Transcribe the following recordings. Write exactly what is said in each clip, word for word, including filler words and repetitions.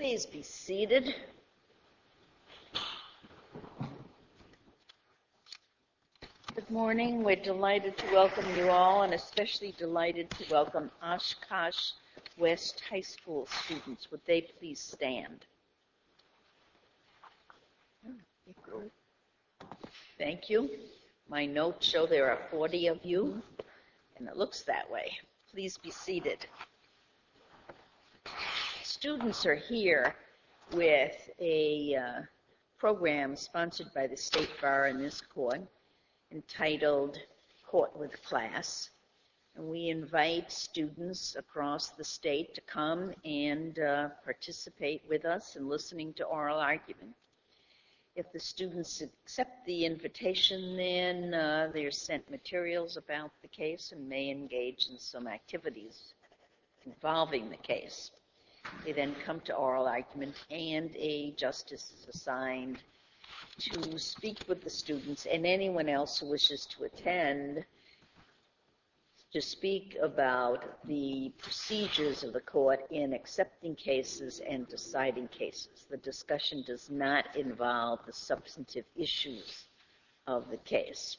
Please be seated. Good morning. We're delighted to welcome you all, and especially delighted to welcome Oshkosh West High School students. Would they please stand? Thank you. My notes show there are forty of you, and it looks that way. Please be seated. Students are here with a uh, program sponsored by the State Bar in this court entitled Court with Class. And we invite students across the state to come and uh, participate with us in listening to oral argument. If the students accept the invitation, then uh, they're sent materials about the case and may engage in some activities involving the case. They then come to oral argument, and a justice is assigned to speak with the students and anyone else who wishes to attend to speak about the procedures of the court in accepting cases and deciding cases. The discussion does not involve the substantive issues of the case.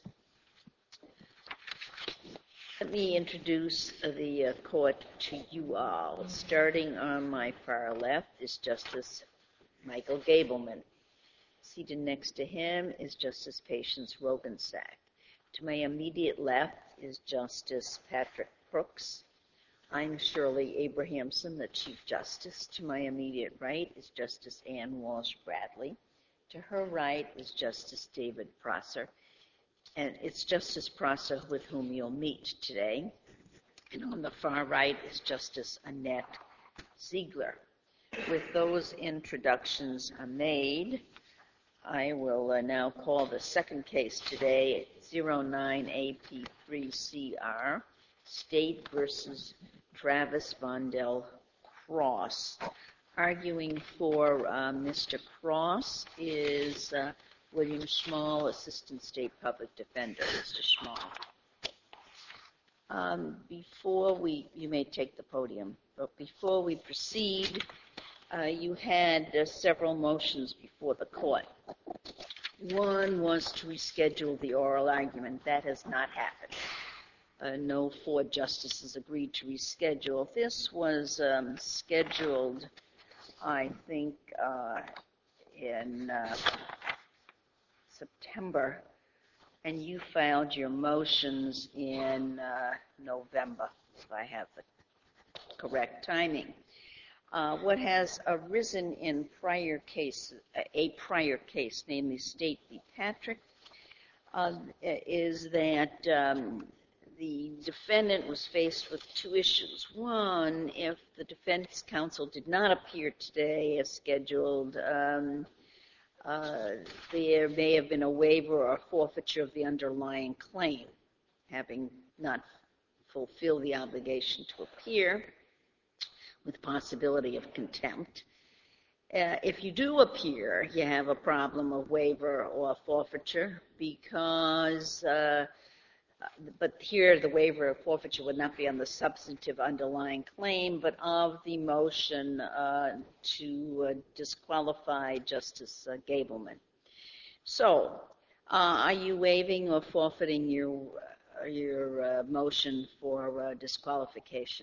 Let me introduce the uh, court to you all. Starting on my far left is Justice Michael Gableman. Seated next to him is Justice Patience Rogensack. To my immediate left is Justice Patrick Brooks. I'm Shirley Abrahamson, the Chief Justice. To my immediate right is Justice Ann Walsh Bradley. To her right is Justice David Prosser. And it's Justice Prosser with whom you'll meet today. And on the far right is Justice Annette Ziegler. With those introductions made, I will uh, now call the second case today, zero nine A P three C R, State versus Travis Vondell Cross. Arguing for uh, Mister Cross is uh, William Schmall, Assistant State Public Defender. Mister Schmall. Um, before we, you may take the podium, but before we proceed, uh, you had uh, several motions before the court. One was to reschedule the oral argument. That has not happened. Uh, no four justices agreed to reschedule. This was um, scheduled, I think, uh, in uh, September, and you filed your motions in uh, November, if I have the correct timing. Uh, what has arisen in prior cases, a prior case, namely State v. Patrick, uh, is that um, the defendant was faced with two issues. One, if the defense counsel did not appear today as scheduled, um, uh, there may have been a waiver or forfeiture of the underlying claim, having not fulfilled the obligation to appear, with possibility of contempt. Uh, if you do appear, you have a problem of waiver or forfeiture because, uh, but here the waiver or forfeiture would not be on the substantive underlying claim, but of the motion uh, to uh, disqualify Justice uh, Gableman. So, uh, are you waiving or forfeiting your, uh, your uh, motion for uh, disqualification?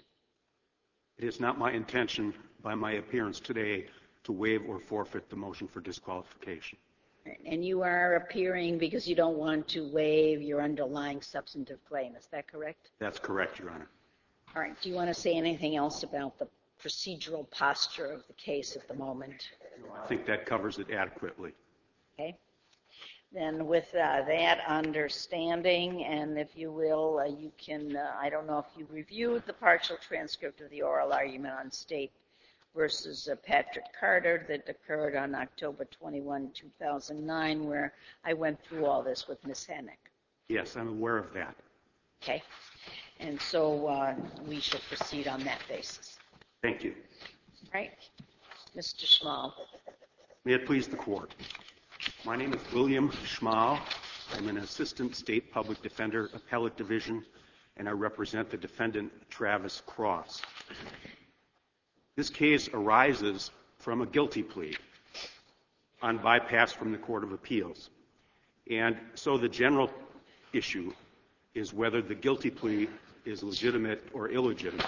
It is not my intention by my appearance today to waive or forfeit the motion for disqualification. And you are appearing because you don't want to waive your underlying substantive claim. Is that correct? That's correct, Your Honor. All right. Do you want to say anything else about the procedural posture of the case at the moment? I think that covers it adequately. Okay. Then with uh, that understanding, and if you will, uh, you can, uh, I don't know if you reviewed the partial transcript of the oral argument on State versus uh, Patrick Carter that occurred on October twenty-first, two thousand nine, where I went through all this with Miz Hennick. Yes, I'm aware of that. Okay. And so uh, we shall proceed on that basis. Thank you. All right. Mister Schmall. May it please the Court. My name is William Schmall. I'm an Assistant State Public Defender, Appellate Division, and I represent the defendant, Travis Cross. This case arises from a guilty plea on bypass from the Court of Appeals. And so the general issue is whether the guilty plea is legitimate or illegitimate.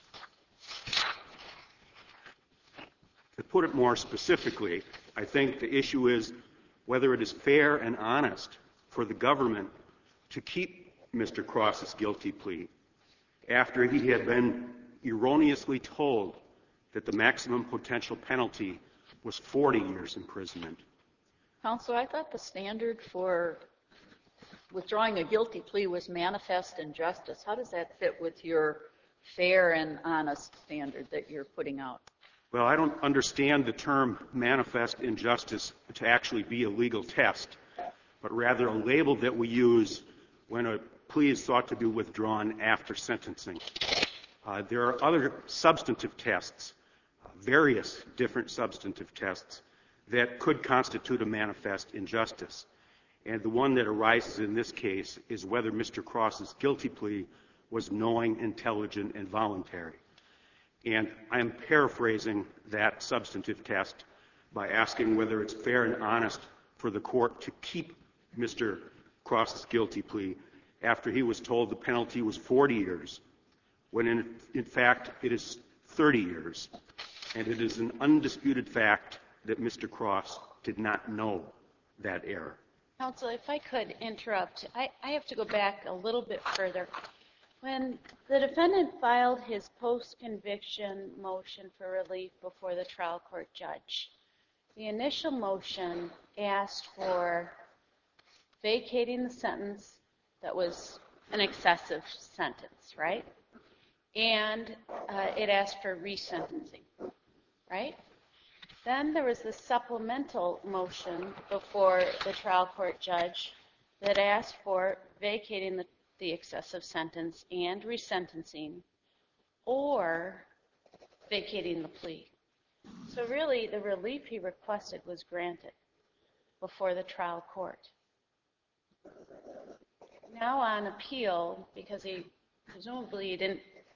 To put it more specifically, I think the issue is whether it is fair and honest for the government to keep Mister Cross's guilty plea after he had been erroneously told that the maximum potential penalty was forty years imprisonment. Counsel, I thought the standard for withdrawing a guilty plea was manifest injustice. How does that fit with your fair and honest standard that you're putting out? Well, I don't understand the term manifest injustice to actually be a legal test, but rather a label that we use when a plea is sought to be withdrawn after sentencing. Uh, there are other substantive tests, uh, various different substantive tests, that could constitute a manifest injustice. And the one that arises in this case is whether Mister Cross's guilty plea was knowing, intelligent, and voluntary. And I am paraphrasing that substantive test by asking whether it's fair and honest for the court to keep Mister Cross's guilty plea after he was told the penalty was forty years, when in, in fact it is thirty years. And it is an undisputed fact that Mister Cross did not know that error. Counsel, if I could interrupt, I, I have to go back a little bit further. When the defendant filed his post-conviction motion for relief before the trial court judge, the initial motion asked for vacating the sentence that was an excessive sentence, right? And uh, it asked for resentencing, right? Then there was the supplemental motion before the trial court judge that asked for vacating the, the excessive sentence and resentencing, or vacating the plea. So really, the relief he requested was granted before the trial court. Now on appeal, because he presumably didn't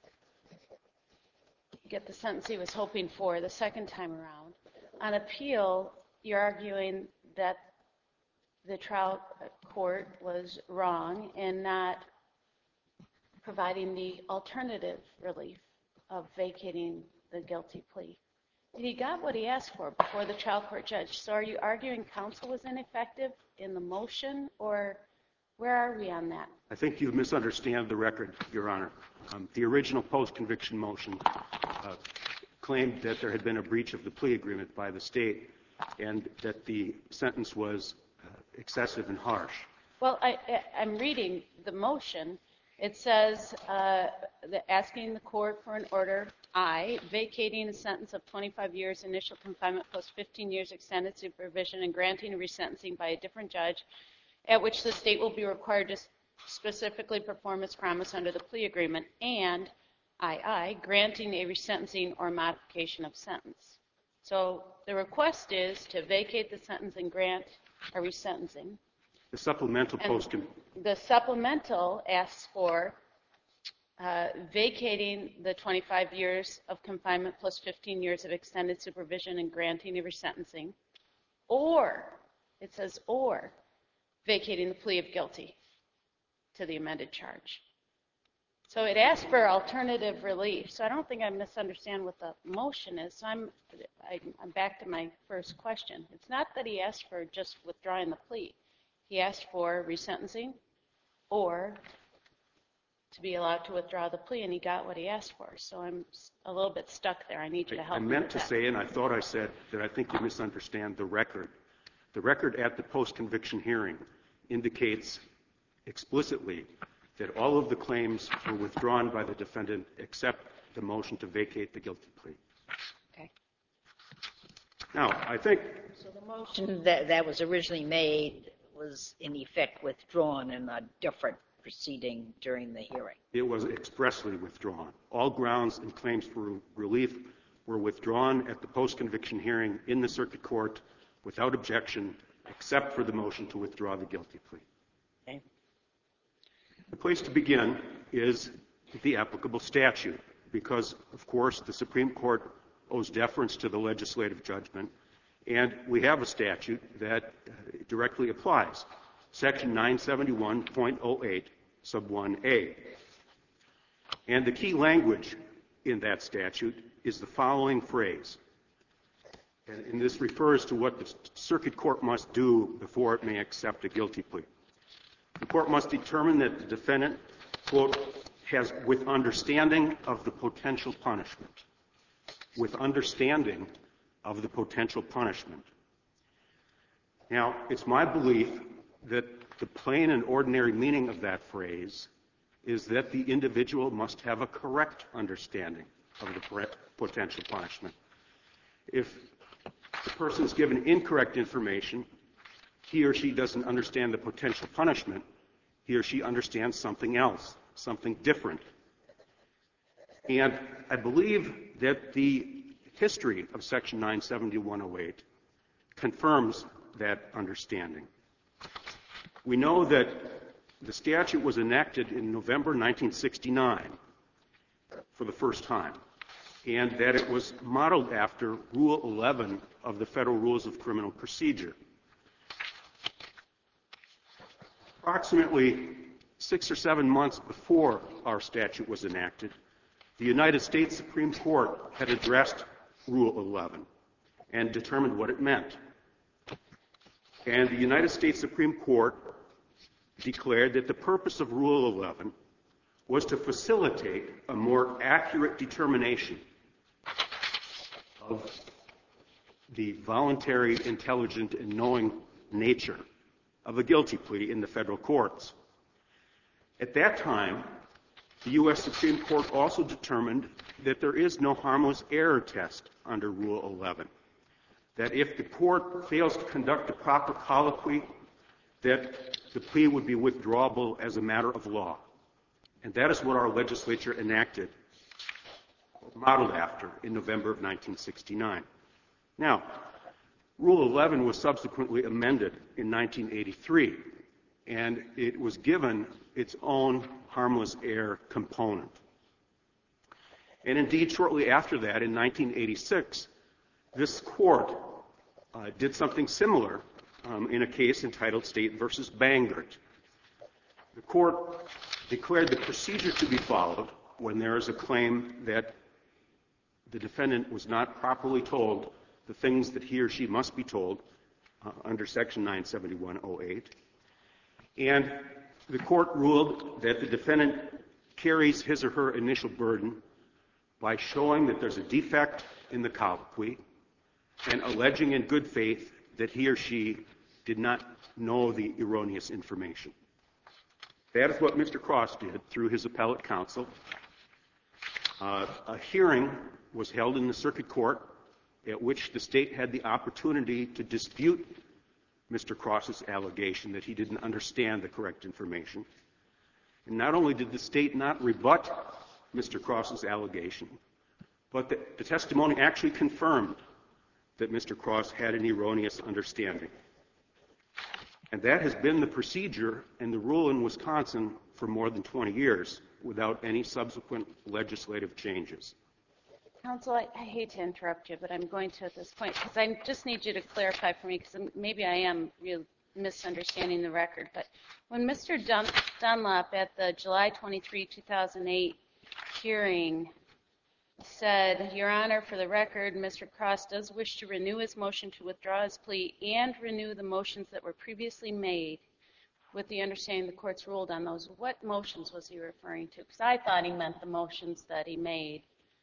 get the sentence he was hoping for the second time around, on appeal, you're arguing that the trial court was wrong in not providing the alternative relief of vacating the guilty plea. He got what he asked for before the trial court judge. So are you arguing counsel was ineffective in the motion, or where are we on that? I think you misunderstand the record, Your Honor. Um, the original post-conviction motion uh, claimed that there had been a breach of the plea agreement by the state and that the sentence was uh, excessive and harsh. Well, I, I, I'm reading the motion. It says, uh, the, asking the court for an order, I, vacating a sentence of twenty-five years initial confinement plus fifteen years extended supervision and granting a resentencing by a different judge, at which the state will be required to specifically perform its promise under the plea agreement, and I, I, granting a resentencing or modification of sentence. So the request is to vacate the sentence and grant a resentencing. The supplemental post The supplemental asks for uh, vacating the twenty-five years of confinement plus fifteen years of extended supervision and granting a resentencing, or, it says or, vacating the plea of guilty to the amended charge. So it asks for alternative relief. So I don't think I misunderstand what the motion is. So I'm, I, I'm back to my first question. It's not that he asked for just withdrawing the plea. He asked for resentencing or to be allowed to withdraw the plea, and he got what he asked for. So I'm a little bit stuck there. I need you to help I me meant with to that. say, and I thought I said, that I think you misunderstand the record. The record at the post-conviction hearing indicates explicitly that all of the claims were withdrawn by the defendant except the motion to vacate the guilty plea. Okay. Now, I think So the motion that, that was originally made was in effect withdrawn in a different proceeding during the hearing. it was expressly withdrawn. All grounds and claims for relief were withdrawn at the post-conviction hearing in the circuit court without objection, except for the motion to withdraw the guilty plea. Okay. The place to begin is the applicable statute, because, of course, the Supreme Court owes deference to the legislative judgment, and we have a statute that directly applies, Section nine seventy-one point oh eight, sub one A. And the key language in that statute is the following phrase, and, and this refers to what the circuit court must do before it may accept a guilty plea. The court must determine that the defendant, quote, has with understanding of the potential punishment, with understanding of the potential punishment. Now, it's my belief that the plain and ordinary meaning of that phrase is that the individual must have a correct understanding of the potential punishment. If the person is given incorrect information, he or she doesn't understand the potential punishment, he or she understands something else, something different. And I believe that the history of Section nine seventy-one point oh eight confirms that understanding. We know that the statute was enacted in November nineteen sixty-nine for the first time, and that it was modeled after Rule eleven of the Federal Rules of Criminal Procedure. Approximately six or seven months before our statute was enacted, the United States Supreme Court had addressed Rule eleven and determined what it meant. And the United States Supreme Court declared that the purpose of Rule eleven was to facilitate a more accurate determination of the voluntary, intelligent, and knowing nature of a guilty plea in the federal courts. At that time, the U S Supreme Court also determined that there is no harmless error test under Rule eleven, that if the court fails to conduct a proper colloquy, that the plea would be withdrawable as a matter of law. And that is what our legislature enacted, modeled after, in November of nineteen sixty-nine. Now, Rule eleven was subsequently amended in nineteen eighty-three, and it was given its own harmless error component. And indeed, shortly after that, in nineteen eighty-six, this court uh, did something similar um, in a case entitled State versus Bangert. The court declared the procedure to be followed when there is a claim that the defendant was not properly told the things that he or she must be told uh, under Section nine seventy-one point oh eight. And the court ruled that the defendant carries his or her initial burden by showing that there's a defect in the colloquy and alleging in good faith that he or she did not know the erroneous information. That is what Mister Cross did through his appellate counsel. Uh, a hearing was held in the circuit court at which the state had the opportunity to dispute Mister Cross's allegation that he didn't understand the correct information. And not only did the state not rebut Mister Cross's allegation, but the, the testimony actually confirmed that Mister Cross had an erroneous understanding. And that has been the procedure and the rule in Wisconsin for more than twenty years without any subsequent legislative changes. Counsel, I, I hate to interrupt you, but I'm going to at this point because I just need you to clarify for me because maybe I am real misunderstanding the record. But when Mister Dun- Dunlap at the July twenty-third, two thousand eight hearing said, Your Honor, for the record, Mister Cross does wish to renew his motion to withdraw his plea and renew the motions that were previously made with the understanding the court's ruled on those. What motions was he referring to? Because I thought he meant the motions that he made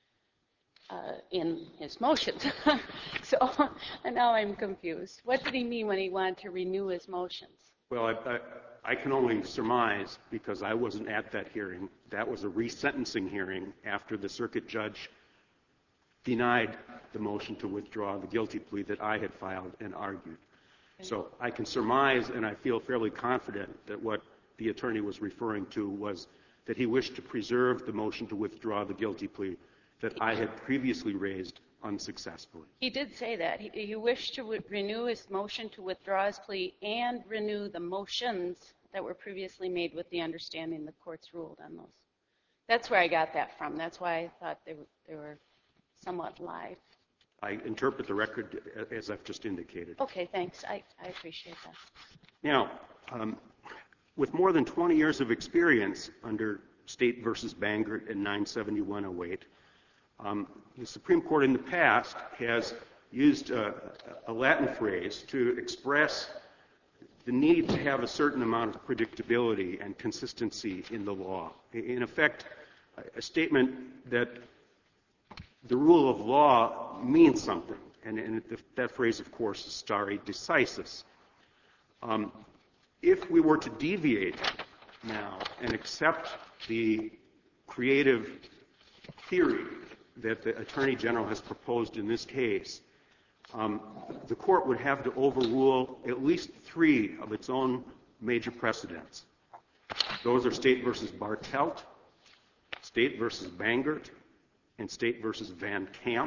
uh, in his motions. So now I'm confused. What did he mean when he wanted to renew his motions? Well, I, I, I can only surmise because I wasn't at that hearing. That was a resentencing hearing after the circuit judge denied the motion to withdraw the guilty plea that I had filed and argued. Okay. So I can surmise, and I feel fairly confident that what the attorney was referring to was that he wished to preserve the motion to withdraw the guilty plea that I had previously raised unsuccessfully. He did say that. He, he wished to w- renew his motion to withdraw his plea and renew the motions that were previously made with the understanding the court's ruled on those. That's where I got that from. That's why I thought they were, they were somewhat live. I interpret the record as I've just indicated. Okay, thanks. I, I appreciate that. Now, um, with more than twenty years of experience under State versus Bangert and nine seventy-one oh eight, um, the Supreme Court in the past has used a, a Latin phrase to express the need to have a certain amount of predictability and consistency in the law. In effect, a statement that the rule of law means something, and, and that phrase, of course, is stare decisis. Um, if we were to deviate now and accept the creative theory that the Attorney General has proposed in this case, um, the court would have to overrule at least three of its own major precedents. Those are State versus Bartelt, State versus Bangert, and State versus Van Camp.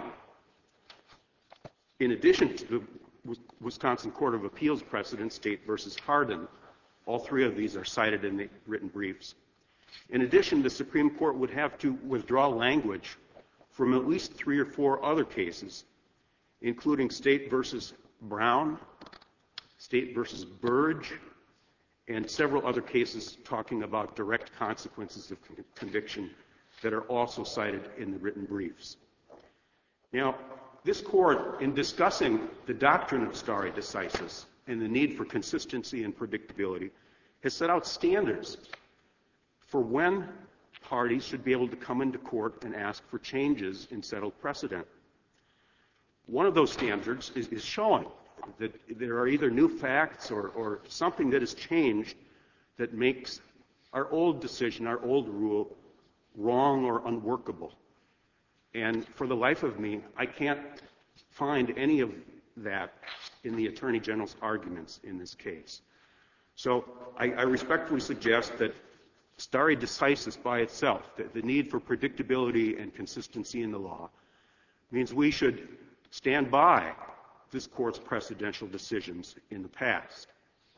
In addition to the Wisconsin Court of Appeals precedent, State versus Hardin, all three of these are cited in the written briefs. In addition, the Supreme Court would have to withdraw language from at least three or four other cases, including State versus Brown, State versus Burge, and several other cases talking about direct consequences of conviction that are also cited in the written briefs. Now, this court, in discussing the doctrine of stare decisis and the need for consistency and predictability, has set out standards for when parties should be able to come into court and ask for changes in settled precedent. One of those standards is, is showing that there are either new facts or, or something that has changed that makes our old decision, our old rule, wrong or unworkable. And for the life of me, I can't find any of that in the Attorney General's arguments in this case. So I, I respectfully suggest that stare decisis by itself, the, the need for predictability and consistency in the law, means we should stand by this court's precedential decisions in the past.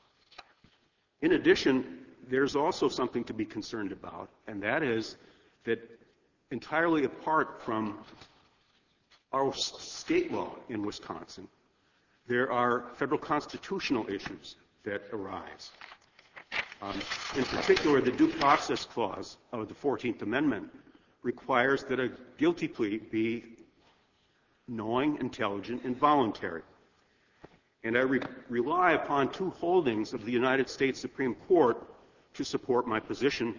In addition, there's also something to be concerned about, and that is that entirely apart from our state law in Wisconsin, there are federal constitutional issues that arise. Um, in particular, the due process clause of the fourteenth Amendment requires that a guilty plea be knowing, intelligent, and voluntary. And I re- rely upon two holdings of the United States Supreme Court to support my position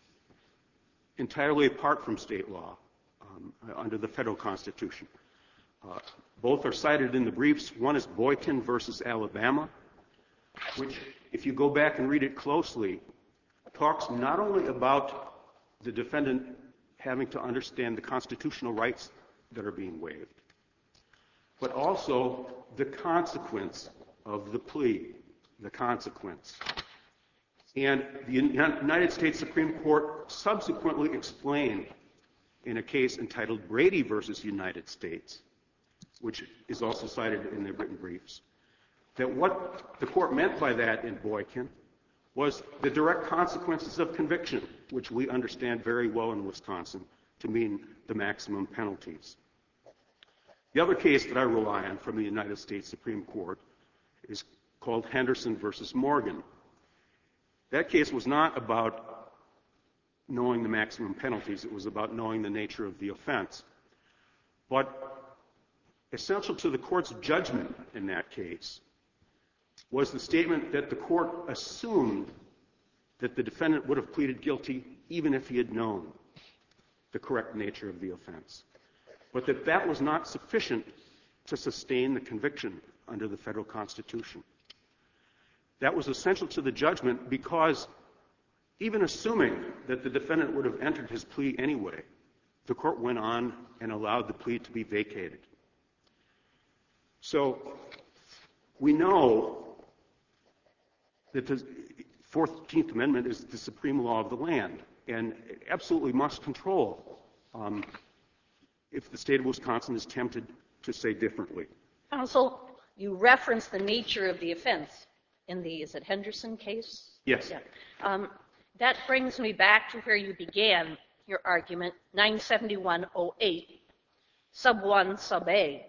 entirely apart from state law um, under the federal Constitution. Uh, both are cited in the briefs. One is Boykin versus Alabama, which, if you go back and read it closely, talks not only about the defendant having to understand the constitutional rights that are being waived, but also the consequence of the plea, the consequence. And the United States Supreme Court subsequently explained in a case entitled Brady versus United States, which is also cited in the written briefs, that what the court meant by that in Boykin was the direct consequences of conviction, which we understand very well in Wisconsin to mean the maximum penalties. The other case that I rely on from the United States Supreme Court is called Henderson versus Morgan. That case was not about knowing the maximum penalties. It was about knowing the nature of the offense. But essential to the court's judgment in that case was the statement that the court assumed that the defendant would have pleaded guilty even if he had known the correct nature of the offense, but that that was not sufficient to sustain the conviction under the federal Constitution. That was essential to the judgment because even assuming that the defendant would have entered his plea anyway, the court went on and allowed the plea to be vacated. So we know that the fourteenth Amendment is the supreme law of the land and it absolutely must control um, if the state of Wisconsin is tempted to say differently. Counsel, you referenced the nature of the offense in the, is it Henderson case? Yes. Yeah. Um, that brings me back to where you began your argument, nine seventy-one oh eight, sub one, sub A,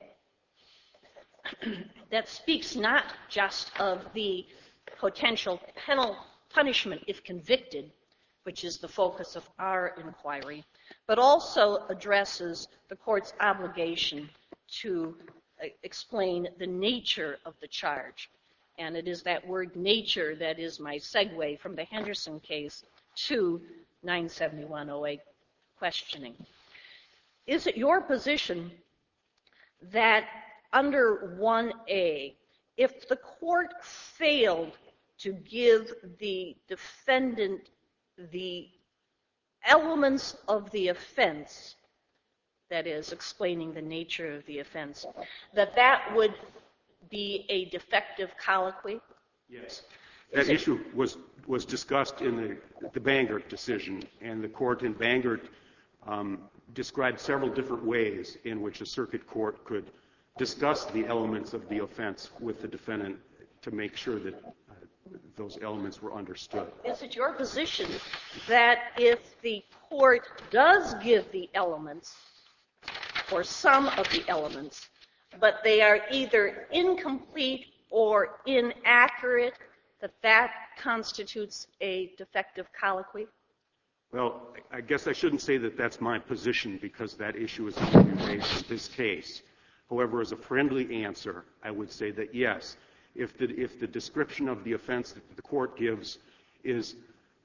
that speaks not just of the potential penal punishment if convicted, which is the focus of our inquiry, but also addresses the court's obligation to uh, explain the nature of the charge. And it is that word nature that is my segue from the Henderson case to nine seventy-one oh eight questioning. Is it your position that under one A, if the court failed to give the defendant the elements of the offense, that is, explaining the nature of the offense, that that would be a defective colloquy? Yes. That issue was, was discussed in the, the Bangert decision, and the court in Bangert um, described several different ways in which a circuit court could discuss the elements of the offense with the defendant to make sure that uh, those elements were understood. Is it your position that if the court does give the elements, or some of the elements, but they are either incomplete or inaccurate, that that constitutes a defective colloquy? Well, I guess I shouldn't say that that's my position, because that issue is going to be raised in this case. However, as a friendly answer, I would say that yes, if the, if the description of the offense that the court gives is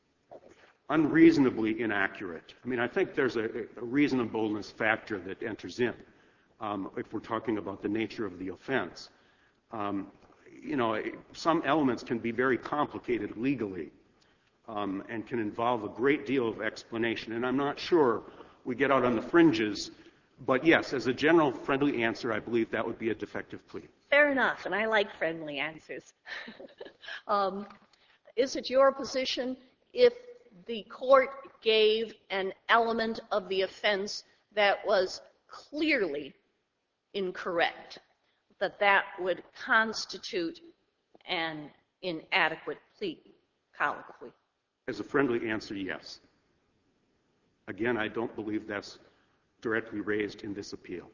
unreasonably inaccurate, I mean, I think there's a, a reasonableness factor that enters in um, if we're talking about the nature of the offense. Um, you know, some elements can be very complicated legally um, and can involve a great deal of explanation, and I'm not sure we get out on the fringes. But yes, as a general friendly answer, I believe that would be a defective plea. Fair enough, and I like friendly answers. um, is it your position if the court gave an element of the offense that was clearly incorrect, that that would constitute an inadequate plea colloquy? As a friendly answer, yes. Again, I don't believe that's directly raised in this appeal.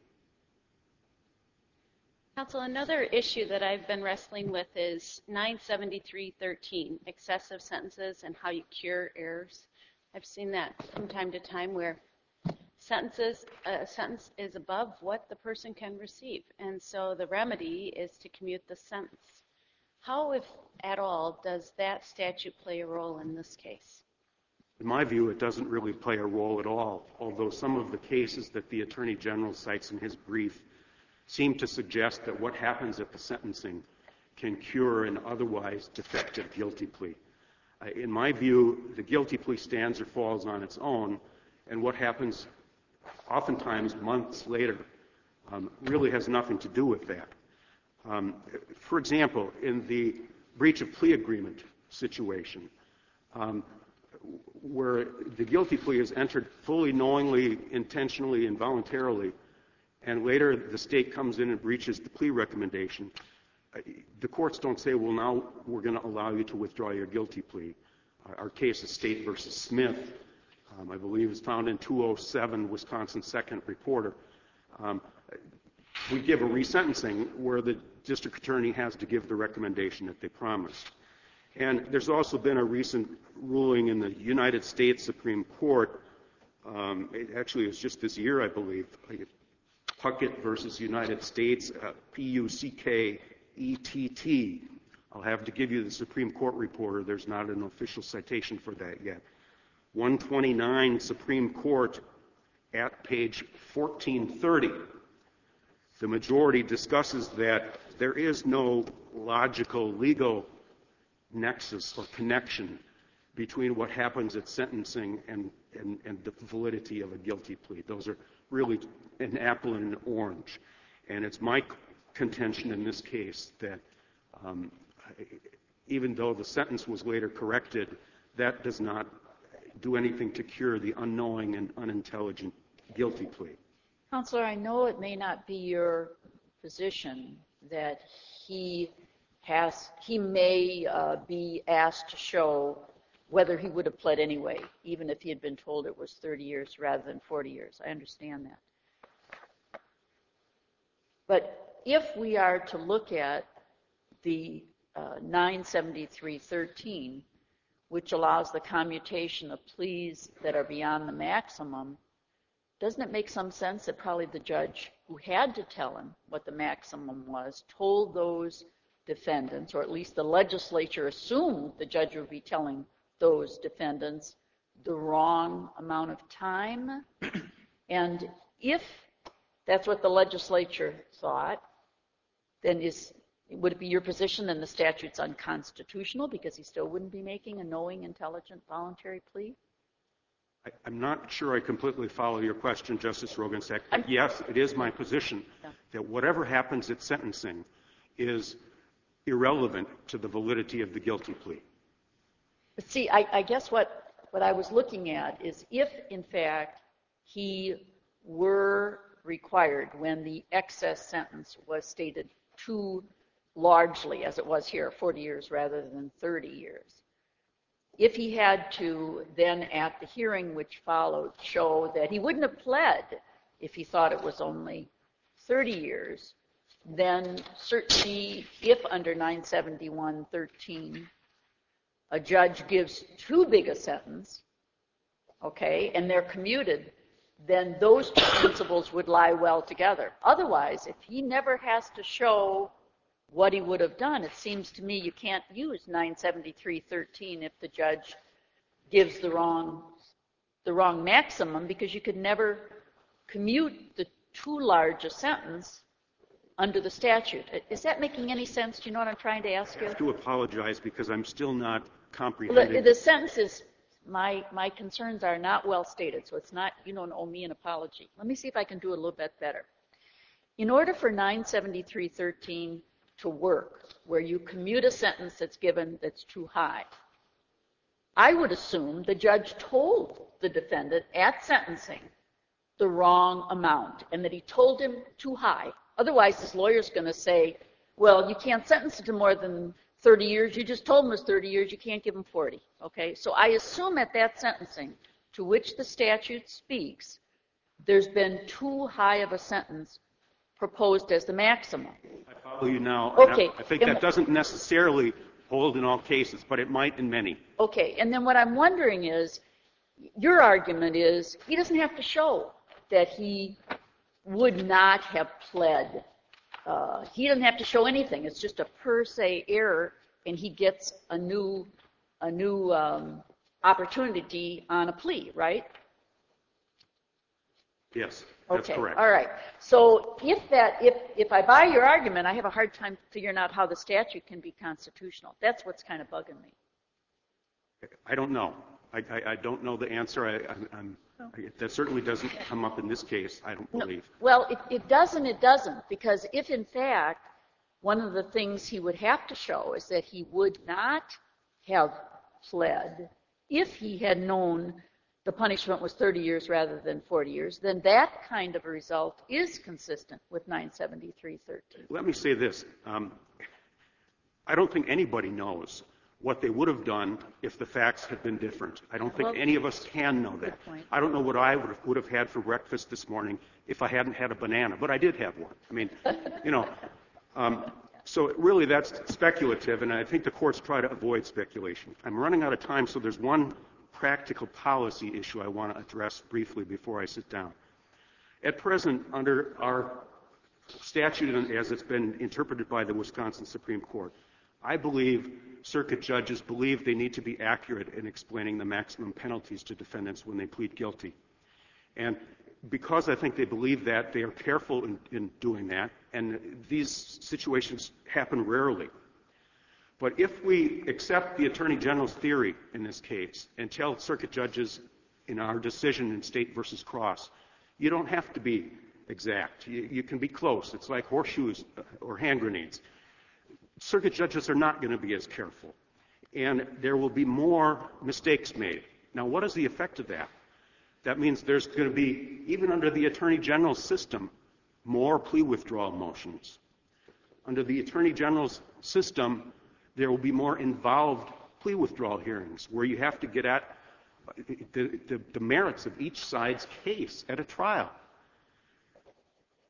Counsel, another issue that I've been wrestling with is nine seventy-three thirteen, excessive sentences and how you cure errors. I've seen that from time to time where sentences, a sentence is above what the person can receive, and so the remedy is to commute the sentence. How, if at all, does that statute play a role in this case? In my view, it doesn't really play a role at all, although some of the cases that the Attorney General cites in his brief seem to suggest that what happens at the sentencing can cure an otherwise defective guilty plea. Uh, in my view, the guilty plea stands or falls on its own, and what happens oftentimes months later um, really has nothing to do with that. Um, for example, in the breach of plea agreement situation, um, where the guilty plea is entered fully knowingly, intentionally, and voluntarily, and later the state comes in and breaches the plea recommendation, the courts don't say, well, now we're going to allow you to withdraw your guilty plea. Our case is State versus Smith, um, I believe is found in two oh seven Wisconsin Second Reporter. Um, we give a resentencing where the district attorney has to give the recommendation that they promised. And there's also been a recent ruling in the United States Supreme Court. Um, it actually was just this year, I believe. Puckett versus United States, uh, P U C K E T T. I'll have to give you the Supreme Court reporter. There's not an official citation for that yet. one twenty-nine Supreme Court at page fourteen thirty. The majority discusses that there is no logical legal nexus or connection between what happens at sentencing and, and, and the validity of a guilty plea. Those are really an apple and an orange. And it's my contention in this case that um, even though the sentence was later corrected, that does not do anything to cure the unknowing and unintelligent guilty plea. Counselor, I know it may not be your position that he has, he may uh, be asked to show whether he would have pled anyway, even if he had been told it was thirty years rather than forty years. I understand that. But if we are to look at the uh, nine seventy-three thirteen, which allows the commutation of pleas that are beyond the maximum, doesn't it make some sense that probably the judge who had to tell him what the maximum was told those defendants, or at least the legislature assumed the judge would be telling those defendants the wrong amount of time? And if that's what the legislature thought, then is would it be your position then the statute's unconstitutional because he still wouldn't be making a knowing, intelligent, voluntary plea? I, I'm not sure I completely follow your question, Justice Rogensack. Yes, it is my position yeah. that whatever happens at sentencing is irrelevant to the validity of the guilty plea. But see, I, I guess what, what I was looking at is if, in fact, he were required when the excess sentence was stated too largely, as it was here, forty years rather than thirty years, if he had to then at the hearing which followed show that he wouldn't have pled if he thought it was only thirty years, then certainly if under nine seventy-one thirteen a judge gives too big a sentence, okay, and they're commuted, then those two principles would lie well together. Otherwise, if he never has to show what he would have done, it seems to me you can't use nine seventy-three thirteen if the judge gives the wrong the wrong maximum, because you could never commute the too large a sentence under the statute. Is that making any sense? Do you know what I'm trying to ask you? I have to apologize because I'm still not comprehending. The, the sentence is, my, my concerns are not well stated, so it's not, you don't owe me an apology. Let me see if I can do it a little bit better. In order for nine seventy-three thirteen to work, where you commute a sentence that's given that's too high, I would assume the judge told the defendant at sentencing the wrong amount and that he told him too high. Otherwise, this lawyer's going to say, well, you can't sentence him to more than thirty years. You just told him it was thirty years. You can't give him forty. Okay? So I assume at that sentencing to which the statute speaks, there's been too high of a sentence proposed as the maximum. I follow you now. Okay. I think that doesn't necessarily hold in all cases, but it might in many. Okay. And then what I'm wondering is, your argument is he doesn't have to show that he would not have pled. Uh, he doesn't have to show anything. It's just a per se error, and he gets a new, a new um, opportunity on a plea, right? Yes, that's okay. correct. All right. So if that, if if I buy your argument, I have a hard time figuring out how the statute can be constitutional. That's what's kind of bugging me. I don't know. I, I, I don't know the answer. I, I, I'm, I, that certainly doesn't come up in this case, I don't believe. No. Well, it, it doesn't, it doesn't, because if in fact one of the things he would have to show is that he would not have pled if he had known the punishment was thirty years rather than forty years, then that kind of a result is consistent with nine seventy-three thirteen. Let me say this. Um, I don't think anybody knows what they would have done if the facts had been different. I don't think well, any of us can know that. I don't know what I would have, would have had for breakfast this morning if I hadn't had a banana, but I did have one. I mean, you know, um, so really that's speculative, and I think the courts try to avoid speculation. I'm running out of time, so there's one practical policy issue I want to address briefly before I sit down. At present, under our statute as it's been interpreted by the Wisconsin Supreme Court, I believe circuit judges believe they need to be accurate in explaining the maximum penalties to defendants when they plead guilty. And because I think they believe that, they are careful in, in doing that, and these situations happen rarely. But if we accept the Attorney General's theory in this case and tell circuit judges in our decision in State versus Cross, you don't have to be exact. You, you can be close. It's like horseshoes or hand grenades. Circuit judges are not going to be as careful, and there will be more mistakes made. Now, what is the effect of that? That means there's going to be, even under the Attorney General's system, more plea withdrawal motions. Under the Attorney General's system, there will be more involved plea withdrawal hearings where you have to get at the, the, the merits of each side's case at a trial.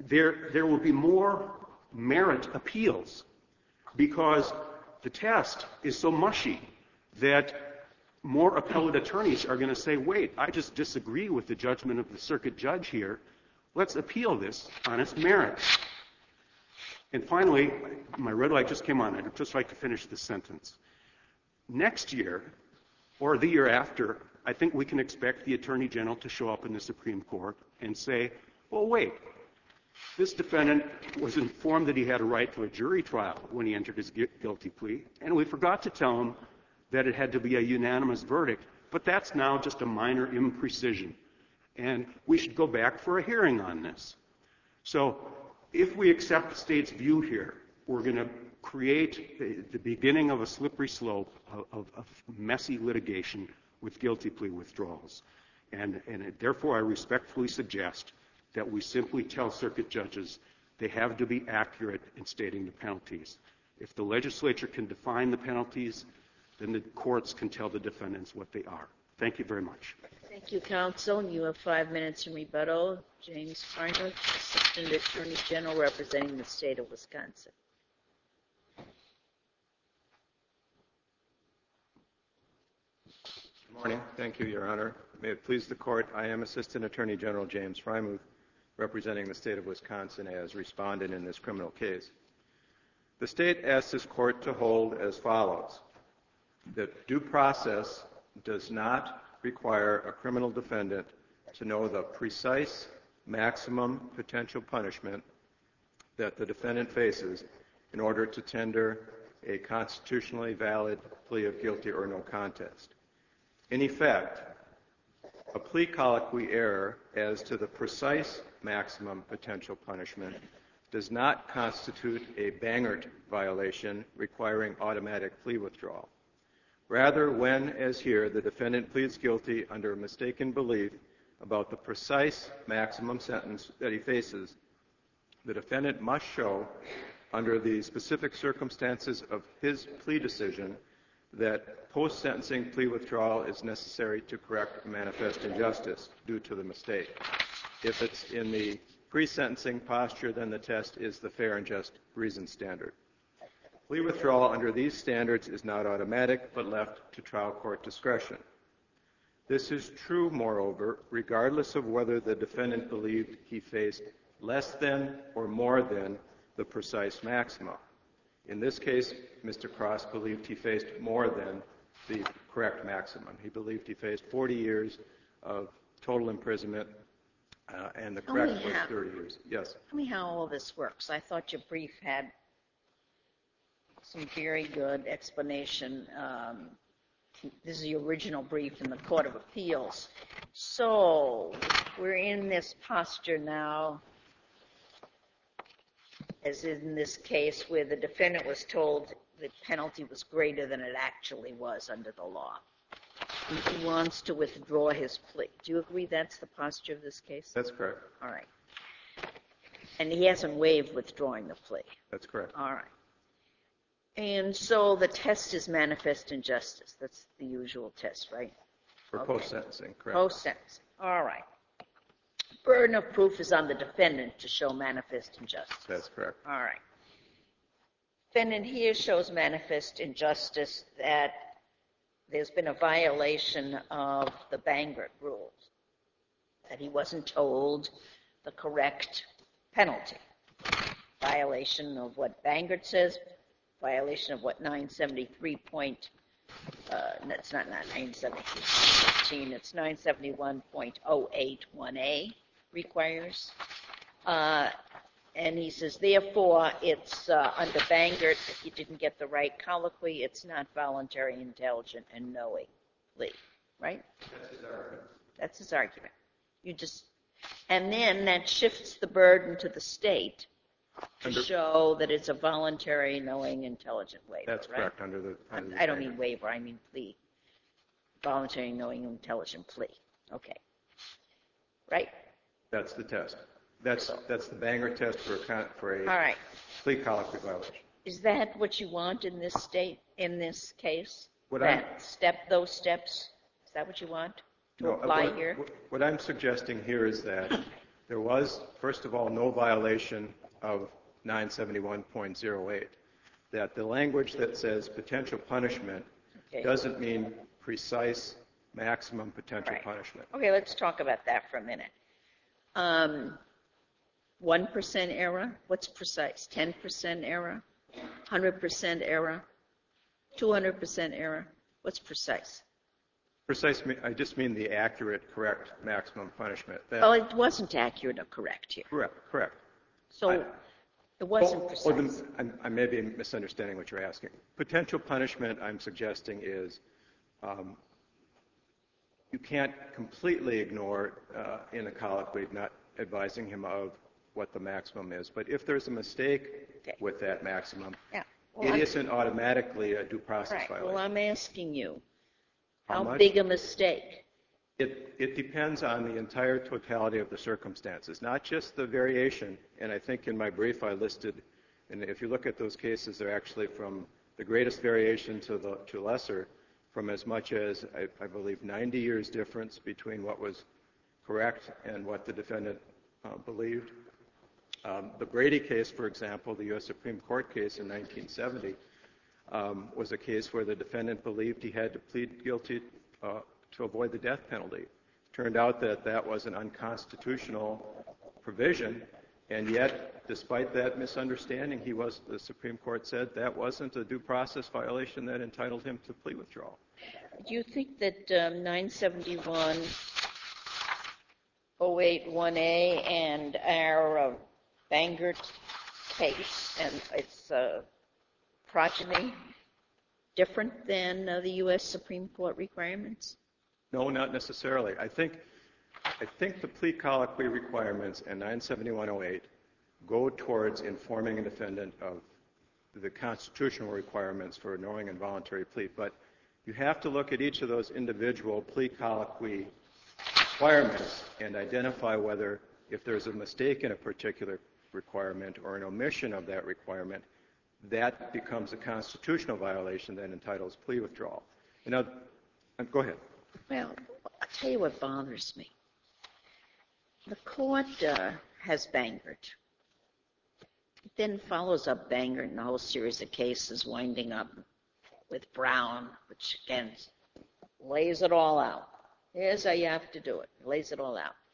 there, there will be more merit appeals because the test is so mushy that more appellate attorneys are going to say, wait, I just disagree with the judgment of the circuit judge here. Let's appeal this on its merits. And finally, my red light just came on. I'd just like to finish this sentence. Next year, or the year after, I think we can expect the Attorney General to show up in the Supreme Court and say, well, wait, this defendant was informed that he had a right to a jury trial when he entered his guilty plea, and we forgot to tell him that it had to be a unanimous verdict, but that's now just a minor imprecision, and we should go back for a hearing on this. So if we accept the state's view here, we're going to create the, the beginning of a slippery slope of, of, of messy litigation with guilty plea withdrawals. And, and therefore, I respectfully suggest that we simply tell circuit judges they have to be accurate in stating the penalties. If the legislature can define the penalties, then the courts can tell the defendants what they are. Thank you very much. Thank you, counsel. You have five minutes in rebuttal. James Farmer, Assistant Attorney General representing the state of Wisconsin. Good morning. Thank you, Your Honor. May it please the Court, I am Assistant Attorney General James Frymuth, representing the state of Wisconsin as respondent in this criminal case. The state asks this court to hold as follows: that due process does not require a criminal defendant to know the precise maximum potential punishment that the defendant faces in order to tender a constitutionally valid plea of guilty or no contest. In effect, a plea colloquy error as to the precise maximum potential punishment does not constitute a Bangert violation requiring automatic plea withdrawal. Rather, when, as here, the defendant pleads guilty under a mistaken belief about the precise maximum sentence that he faces, the defendant must show, under the specific circumstances of his plea decision, that post-sentencing plea withdrawal is necessary to correct manifest injustice due to the mistake. If it's in the pre-sentencing posture, then the test is the fair and just reason standard. Plea withdrawal under these standards is not automatic, but left to trial court discretion. This is true, moreover, regardless of whether the defendant believed he faced less than or more than the precise maximum. In this case, Mister Cross believed he faced more than the correct maximum. He believed he faced forty years of total imprisonment, uh, and the correct was thirty years. Yes? Tell me how all this works. I thought your brief had some very good explanation. Um, this is the original brief in the Court of Appeals. So we're in this posture now, as in this case where the defendant was told the penalty was greater than it actually was under the law. And he wants to withdraw his plea. Do you agree that's the posture of this case? That's correct. All right. And he hasn't waived withdrawing the plea. That's correct. All right. And so the test is manifest injustice. That's the usual test, right? For Okay. post-sentencing, correct. Post-sentencing. All right. Burden of proof is on the defendant to show manifest injustice. That's correct. All right. Defendant here shows manifest injustice that there's been a violation of the Bangert rules, that he wasn't told the correct penalty. Violation of what Bangert says, violation of what nine seventy-three point, uh, that's not, not nine seventy-three, it's nine seventy-one point oh eight one A requires. Uh, and he says, therefore, it's uh, under Bangert, if you didn't get the right colloquy, it's not voluntary, intelligent, and knowing plea, right? That's his argument. That's his argument. You just, and then that shifts the burden to the state to Under, show that it's a voluntary, knowing, intelligent waiver, that's right? correct. Under the. Under the I don't Bangert. mean waiver, I mean plea. Voluntary, knowing, intelligent plea. Okay. Right? That's the test. That's that's the Bangert test for a con- for a All right. plea colloquy violation. Is that what you want in this state, in this case? What that I'm- step, those steps? Is that what you want to No, apply what, here? what- What I'm suggesting here is that There was, first of all, no violation of nine seventy-one point oh eight. That the language that says potential punishment Okay. doesn't mean precise maximum potential Right. punishment. Okay, let's talk about that for a minute. Um, one percent error, what's precise? ten percent error? one hundred percent error? two hundred percent error? What's precise? Precise, me- I just mean the accurate, correct maximum punishment. That, Well, it wasn't accurate or correct here. correct, correct. So I- it wasn't Or- precise. or the- I'm- I may be misunderstanding what you're asking. Potential punishment, I'm suggesting, is um, you can't completely ignore uh, in a colloquy not advising him of what the maximum is. But if there's a mistake Okay. with that maximum, Yeah. Well, it I'm- isn't automatically a due process Right. violation. Well, I'm asking you, How how much? big a mistake? It, it depends on the entire totality of the circumstances, not just the variation. And I think in my brief I listed, and if you look at those cases, they're actually from the greatest variation to the to lesser, from as much as I, I believe ninety years difference between what was correct and what the defendant uh, believed. Um, the Brady case, for example, the U S Supreme Court case in nineteen seventy, um, was a case where the defendant believed he had to plead guilty uh, to avoid the death penalty. Turned out that that was an unconstitutional provision, and yet, despite that misunderstanding, he was, the Supreme Court said that wasn't a due process violation that entitled him to plea withdrawal. Do you think that um, nine seventy-one oh eight one A and our uh, Bangert case and its uh, progeny different than uh, the U S Supreme Court requirements? No, not necessarily. I think, I think the plea colloquy requirements in nine seventy-one oh eight go towards informing a defendant of the constitutional requirements for a knowing and voluntary plea. But you have to look at each of those individual plea colloquy requirements and identify whether, if there's a mistake in a particular requirement or an omission of that requirement, that becomes a constitutional violation that entitles plea withdrawal. You know, uh, go ahead. Well, I'll tell you what bothers me. The court uh, has Bangert. It then follows up Bangert in a whole series of cases, winding up with Brown, which again lays it all out. Here's how you have to do it. Lays it all out.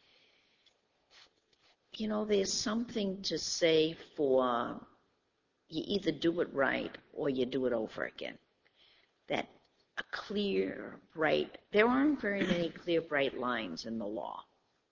You know, there's something to say for you either do it right or you do it over again. That a clear, bright, there aren't very many clear, bright lines in the law.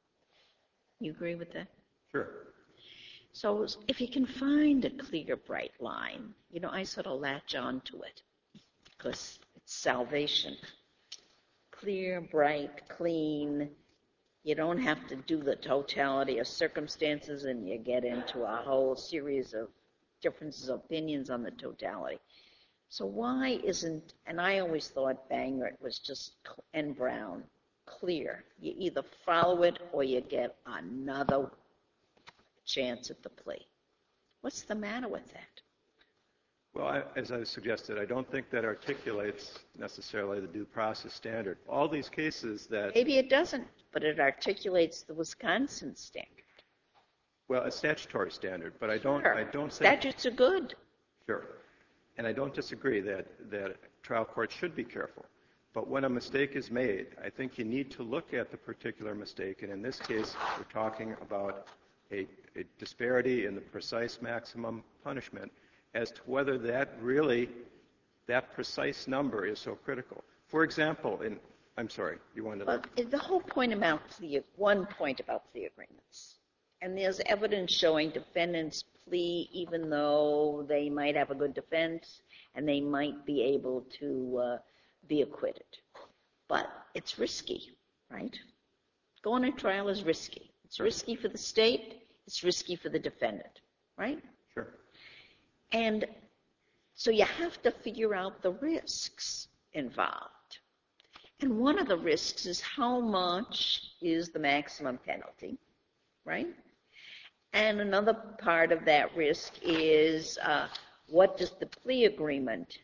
You agree with that? Sure. So if you can find a clear, bright line, you know, I sort of latch on to it because it's salvation. Clear, bright, clean. You don't have to do the totality of circumstances and you get into a whole series of differences of opinions on the totality. So why isn't, and I always thought Bangert was just, and Brown, clear. You either follow it or you get another chance at the plea. What's the matter with that? Well, I, as I suggested, I don't think that articulates necessarily the due process standard. All these cases that, Maybe it doesn't, but it articulates the Wisconsin standard. well, a statutory standard, but I don't, Sure. I don't think, Statutes are good. sure, and I don't disagree that that trial courts should be careful. But when a mistake is made, I think you need to look at the particular mistake, and in this case, we're talking about a, a disparity in the precise maximum punishment as to whether that really, that precise number is so critical. For example, in, I'm sorry, you wanted to... But the whole point about plea, one point about plea agreements, and there's evidence showing defendants plea even though they might have a good defense and they might be able to uh, be acquitted. But it's risky, right? Going to trial is risky. It's risky for the state. It's risky for the defendant, right? Sure. And so you have to figure out the risks involved. And one of the risks is how much is the maximum penalty, right? And another part of that risk is uh, what does the plea agreement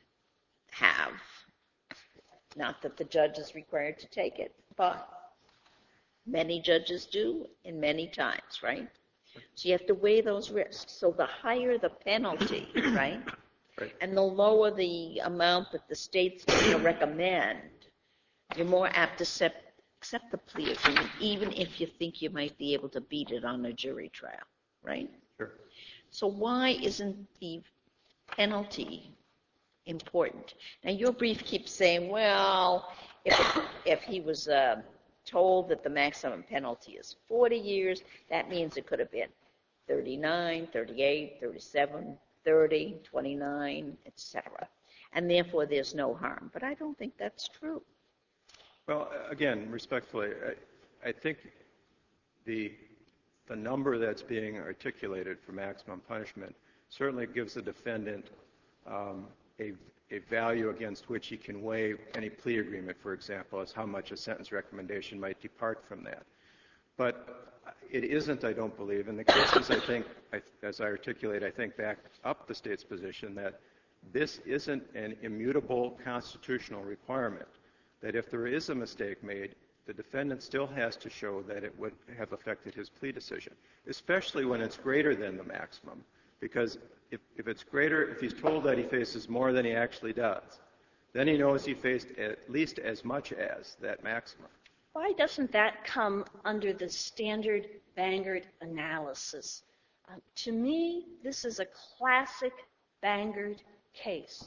have? Not that the judge is required to take it, but Many judges do, and many times, right? So you have to weigh those risks. So the higher the penalty, right? Right. And the lower the amount that the state's going to recommend, you're more apt to accept, accept the plea agreement, even if you think you might be able to beat it on a jury trial, right? Sure. So why isn't the penalty important? Now, your brief keeps saying, well, if, it, if he was uh, told that the maximum penalty is forty years, that means it could have been thirty-nine, thirty-eight, thirty-seven, thirty, twenty-nine, et cetera. And therefore, there's no harm. But I don't think that's true. Well, again, respectfully, I, I think the, the number that's being articulated for maximum punishment certainly gives the defendant um, a, a value against which he can weigh any plea agreement, for example, as how much a sentence recommendation might depart from that. But it isn't, I don't believe, in the cases, I think, I, as I articulate, I think back up the state's position that this isn't an immutable constitutional requirement, that if there is a mistake made, the defendant still has to show that it would have affected his plea decision, especially when it's greater than the maximum. Because if, if it's greater, if he's told that he faces more than he actually does, then he knows he faced at least as much as that maximum. Why doesn't that come under the standard Bangert analysis? Uh, to me, this is a classic Bangert case.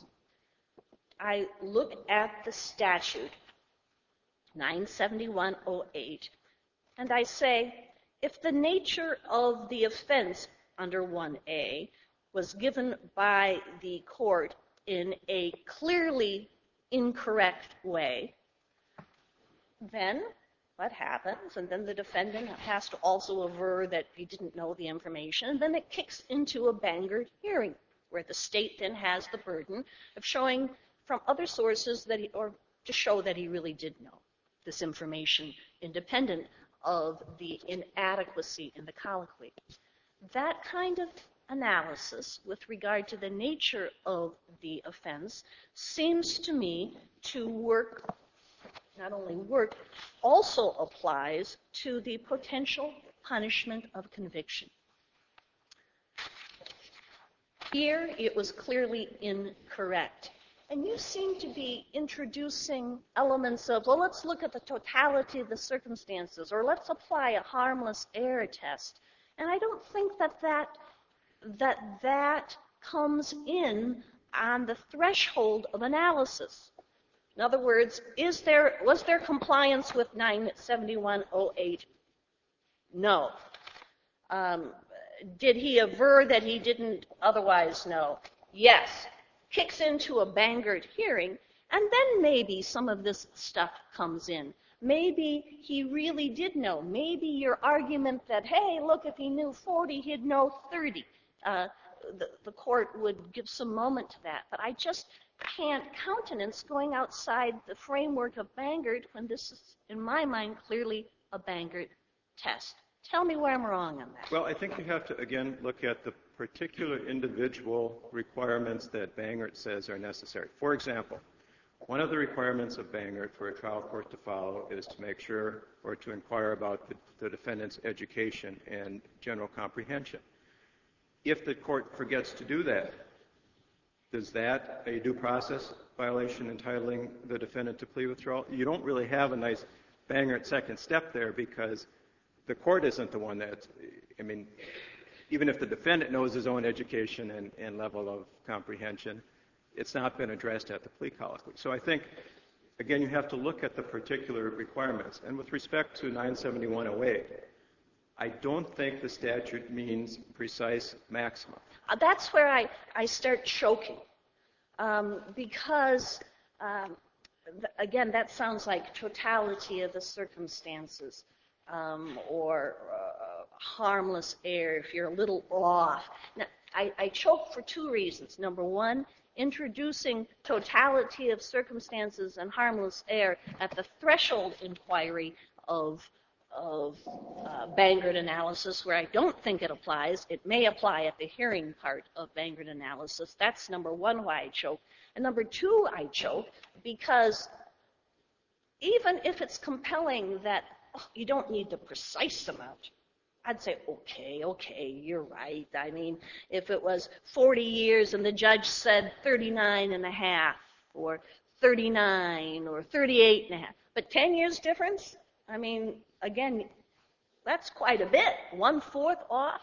I look at the statute, nine seventy-one oh eight, and I say, if the nature of the offense under one A was given by the court in a clearly incorrect way, then what happens? And then the defendant has to also aver that he didn't know the information. And then it kicks into a Bangert hearing, where the state then has the burden of showing from other sources that he, or to show that he really did know this information, independent of the inadequacy in the colloquy. That kind of analysis with regard to the nature of the offense seems to me to work, not only work, also applies to the potential punishment of conviction. Here, it was clearly incorrect. And you seem to be introducing elements of, well, let's look at the totality of the circumstances, or let's apply a harmless error test. And I don't think that that, that, that comes in on the threshold of analysis. In other words, is there, was there compliance with nine seventy-one oh eight? No. Um, did he aver that he didn't otherwise know? Yes. Kicks into a Bangert hearing, and then maybe some of this stuff comes in. Maybe he really did know. Maybe your argument that, hey, look, if he knew forty, he'd know thirty. Uh, the, the court would give some moment to that. But I just can't countenance going outside the framework of Bangert when this is, in my mind, clearly a Bangert test. Tell me where I'm wrong on that. Well, I think you have to, again, look at the particular individual requirements that Bangert says are necessary. For example, one of the requirements of Bangert for a trial court to follow is to make sure or to inquire about the, the defendant's education and general comprehension. If the court forgets to do that, is that a due process violation entitling the defendant to plea withdrawal? You don't really have a nice Bangert second step there because the court isn't the one that, I mean, even if the defendant knows his own education and, and level of comprehension, it's not been addressed at the plea colloquy. So I think, again, you have to look at the particular requirements. And with respect to nine seventy-one oh eight, I don't think the statute means precise maximum. Uh, that's where I, I start choking. Um, because, um, th- again, that sounds like totality of the circumstances. Um, or uh, harmless error if you're a little off. Now, I, I choke for two reasons. Number one, introducing totality of circumstances and harmless error at the threshold inquiry of, of uh, Bangert analysis, where I don't think it applies. It may apply at the hearing part of Bangert analysis. That's number one why I choke. And number two, I choke because even if it's compelling that oh, you don't need the precise amount, I'd say, okay, okay, you're right. I mean, if it was forty years and the judge said thirty-nine and a half or thirty-nine or thirty-eight and a half, but ten years difference, I mean, again, that's quite a bit, one-fourth off.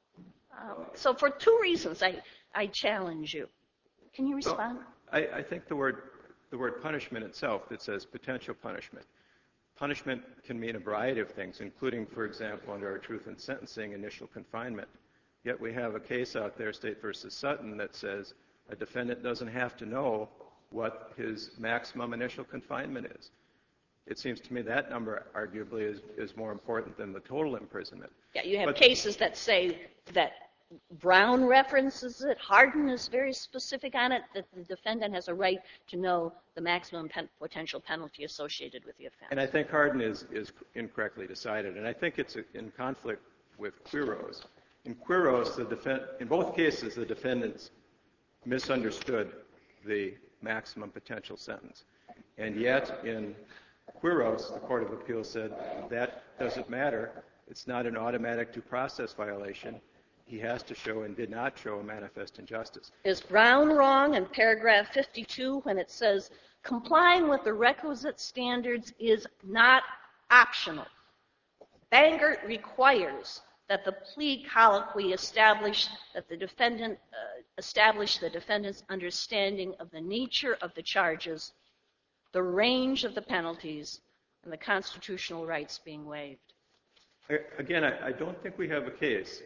Um, so for two reasons, I, I challenge you. Can you respond? Well, I, I think the word, the word punishment itself, it says potential punishment. Punishment can mean a variety of things, including, for example, under our truth in sentencing, initial confinement. Yet we have a case out there, State versus Sutton, that says a defendant doesn't have to know what his maximum initial confinement is. It seems to me that number arguably is, is more important than the total imprisonment. Yeah, you have but, cases that say that Brown references it, Hardin is very specific on it, that the defendant has a right to know the maximum pen, potential penalty associated with the offense. And I think Hardin is, is incorrectly decided, and I think it's in conflict with Quiros. In Quiros, the defen- in both cases, the defendants misunderstood the maximum potential sentence. And yet, in Quiros, the Court of Appeals said that doesn't matter. It's not an automatic due process violation. He has to show and did not show a manifest injustice. Is Brown wrong in paragraph fifty-two when it says complying with the requisite standards is not optional? Bangert requires that the plea colloquy establish that the defendant uh, establish the defendant's understanding of the nature of the charges, the range of the penalties, and the constitutional rights being waived. Again, I, I don't think we have a case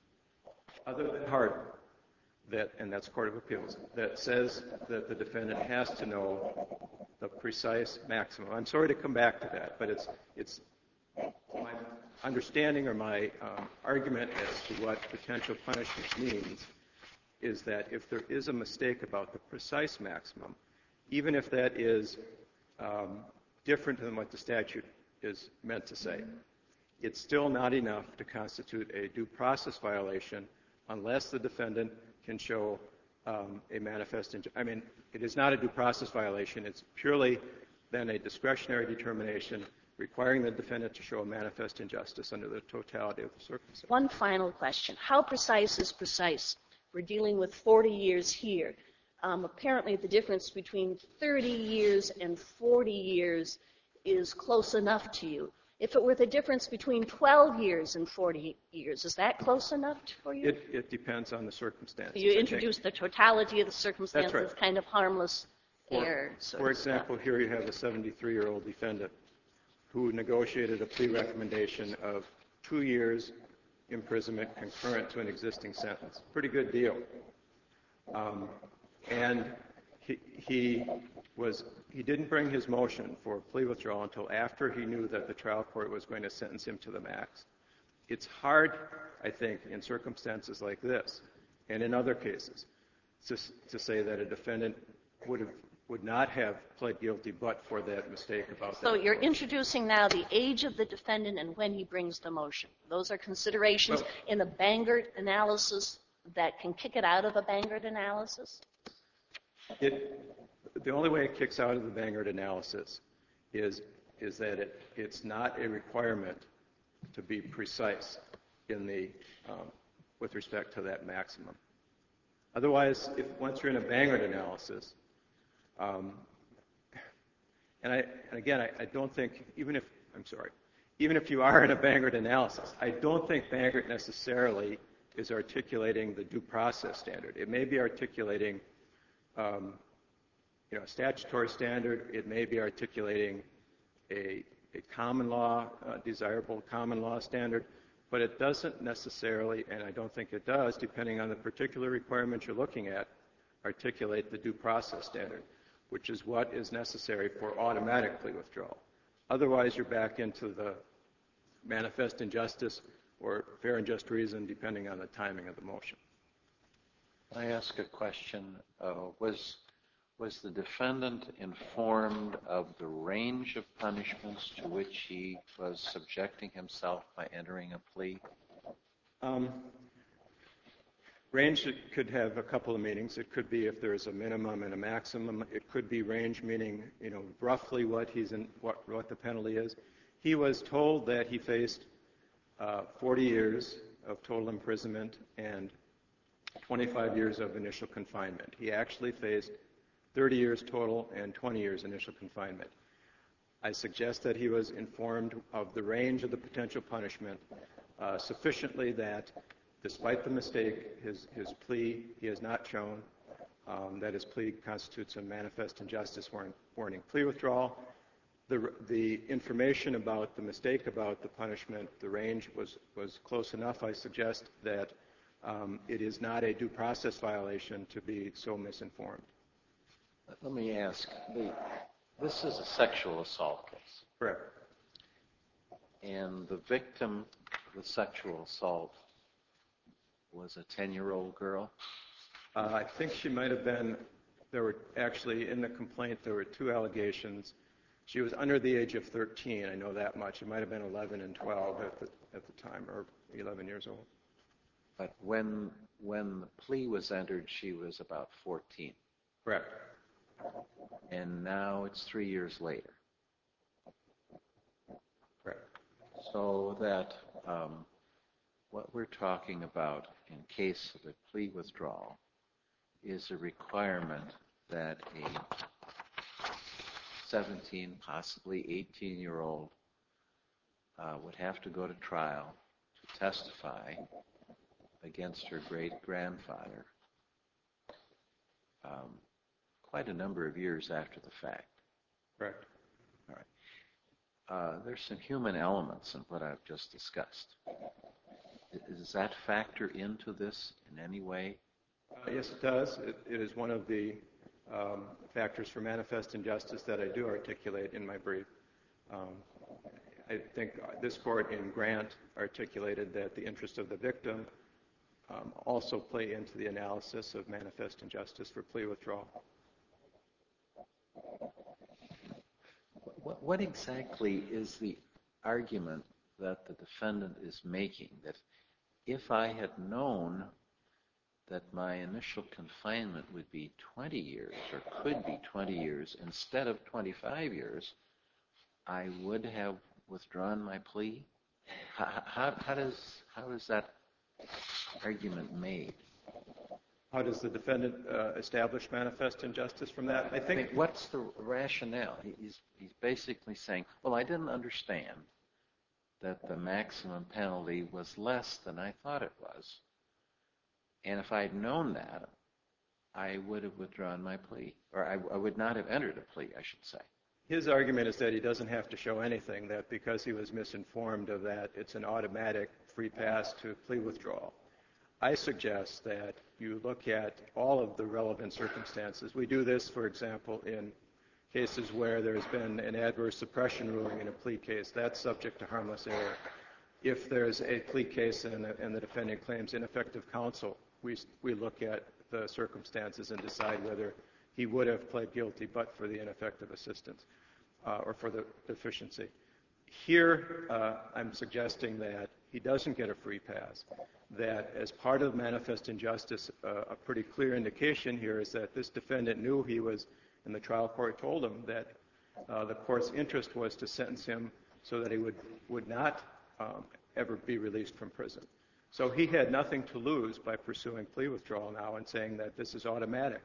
other than Hardin, that, and that's Court of Appeals, that says that the defendant has to know the precise maximum. I'm sorry to come back to that, but it's, it's my understanding or my um, argument as to what potential punishment means is that if there is a mistake about the precise maximum, even if that is um, different than what the statute is meant to say, it's still not enough to constitute a due process violation unless the defendant can show um, a manifest injustice. I mean, it is not a due process violation. It's purely then a discretionary determination requiring the defendant to show a manifest injustice under the totality of the circumstances. One final question. How precise is precise? We're dealing with forty years here. Um, apparently, the difference between thirty years and forty years is close enough to you. If it were the difference between twelve years and forty years, is that close enough for you? It, it depends on the circumstances. You introduce the totality of the circumstances, That's right. kind of harmless For, error. sort for of example, stuff. here you have a seventy-three-year-old defendant who negotiated a plea recommendation of two years imprisonment concurrent to an existing sentence. Pretty good deal. Um, and he, he was he didn't bring his motion for plea withdrawal until after he knew that the trial court was going to sentence him to the max. It's hard, I think, in circumstances like this and in other cases to, to say that a defendant would have would not have pled guilty but for that mistake about So that you're motion. introducing now the age of the defendant and when he brings the motion. Those are considerations Well, in the Bangert analysis that can kick it out of a Bangert analysis? It, the only way it kicks out of the Bangert analysis is, is that it, it's not a requirement to be precise in the, um, with respect to that maximum. Otherwise, if once you're in a Bangert analysis, um, and, I, and again, I, I don't think, even if, I'm sorry, even if you are in a Bangert analysis, I don't think Bangert necessarily is articulating the due process standard. It may be articulating um, you know, a statutory standard. It may be articulating a, a common law, uh, desirable common law standard, but it doesn't necessarily, and I don't think it does, depending on the particular requirements you're looking at, articulate the due process standard, which is what is necessary for automatic plea withdrawal. Otherwise, you're back into the manifest injustice or fair and just reason, depending on the timing of the motion. I ask a question. Uh, was was the defendant informed of the range of punishments to which he was subjecting himself by entering a plea? Um, range could have a couple of meanings. It could be if there's a minimum and a maximum. It could be range meaning, you know, roughly what he's in, what, what the penalty is. He was told that he faced uh, forty years of total imprisonment and twenty-five years of initial confinement. He actually faced thirty years total and twenty years initial confinement. I suggest that he was informed of the range of the potential punishment uh, sufficiently that, despite the mistake, his, his plea, he has not shown um, that his plea constitutes a manifest injustice warning plea withdrawal. The, the information about the mistake about the punishment, the range was, was close enough, I suggest, that um, it is not a due process violation to be so misinformed. Let me ask, the, this is a sexual assault case. Correct. And the victim of the sexual assault was a ten-year-old girl? Uh, I think she might have been, there were actually, in the complaint, there were two allegations. She was under the age of thirteen, I know that much. It might have been eleven and twelve at the, at the time, or eleven years old. But when, when the plea was entered, she was about fourteen. Correct. And now it's three years later. Correct. So that um, what we're talking about in case of a plea withdrawal is a requirement that a seventeen, possibly eighteen-year-old uh, would have to go to trial to testify against her great-grandfather um, quite a number of years after the fact. Correct. All right. Uh, there's some human elements in what I've just discussed. Does that factor into this in any way? Uh, yes, it does. It, it is one of the um, factors for manifest injustice that I do articulate in my brief. Um, I think this court in Grant articulated that the interest of the victim um, also play into the analysis of manifest injustice for plea withdrawal. What, what exactly is the argument that the defendant is making? That if I had known that my initial confinement would be twenty years, or could be twenty years, instead of twenty-five years, I would have withdrawn my plea? How, how, how, does, how is that argument made? How does the defendant uh, establish manifest injustice from that? I I think mean, what's the rationale? He's, he's basically saying, well, I didn't understand that the maximum penalty was less than I thought it was. And if I'd known that, I would have withdrawn my plea. Or I, I would not have entered a plea, I should say. his argument is that he doesn't have to show anything, that because he was misinformed of that, it's an automatic free pass to plea withdrawal. I suggest that you look at all of the relevant circumstances. We do this, for example, in cases where there's been an adverse suppression ruling in a plea case. That's subject to harmless error. If there's a plea case and, and the defendant claims ineffective counsel, we, we look at the circumstances and decide whether he would have pled guilty but for the ineffective assistance uh, or for the deficiency. Here, uh, I'm suggesting that he doesn't get a free pass, that as part of manifest injustice, uh, a pretty clear indication here is that this defendant knew he was, and the trial court told him that uh, the court's interest was to sentence him so that he would, would not um, ever be released from prison. So he had nothing to lose by pursuing plea withdrawal now and saying that this is automatic.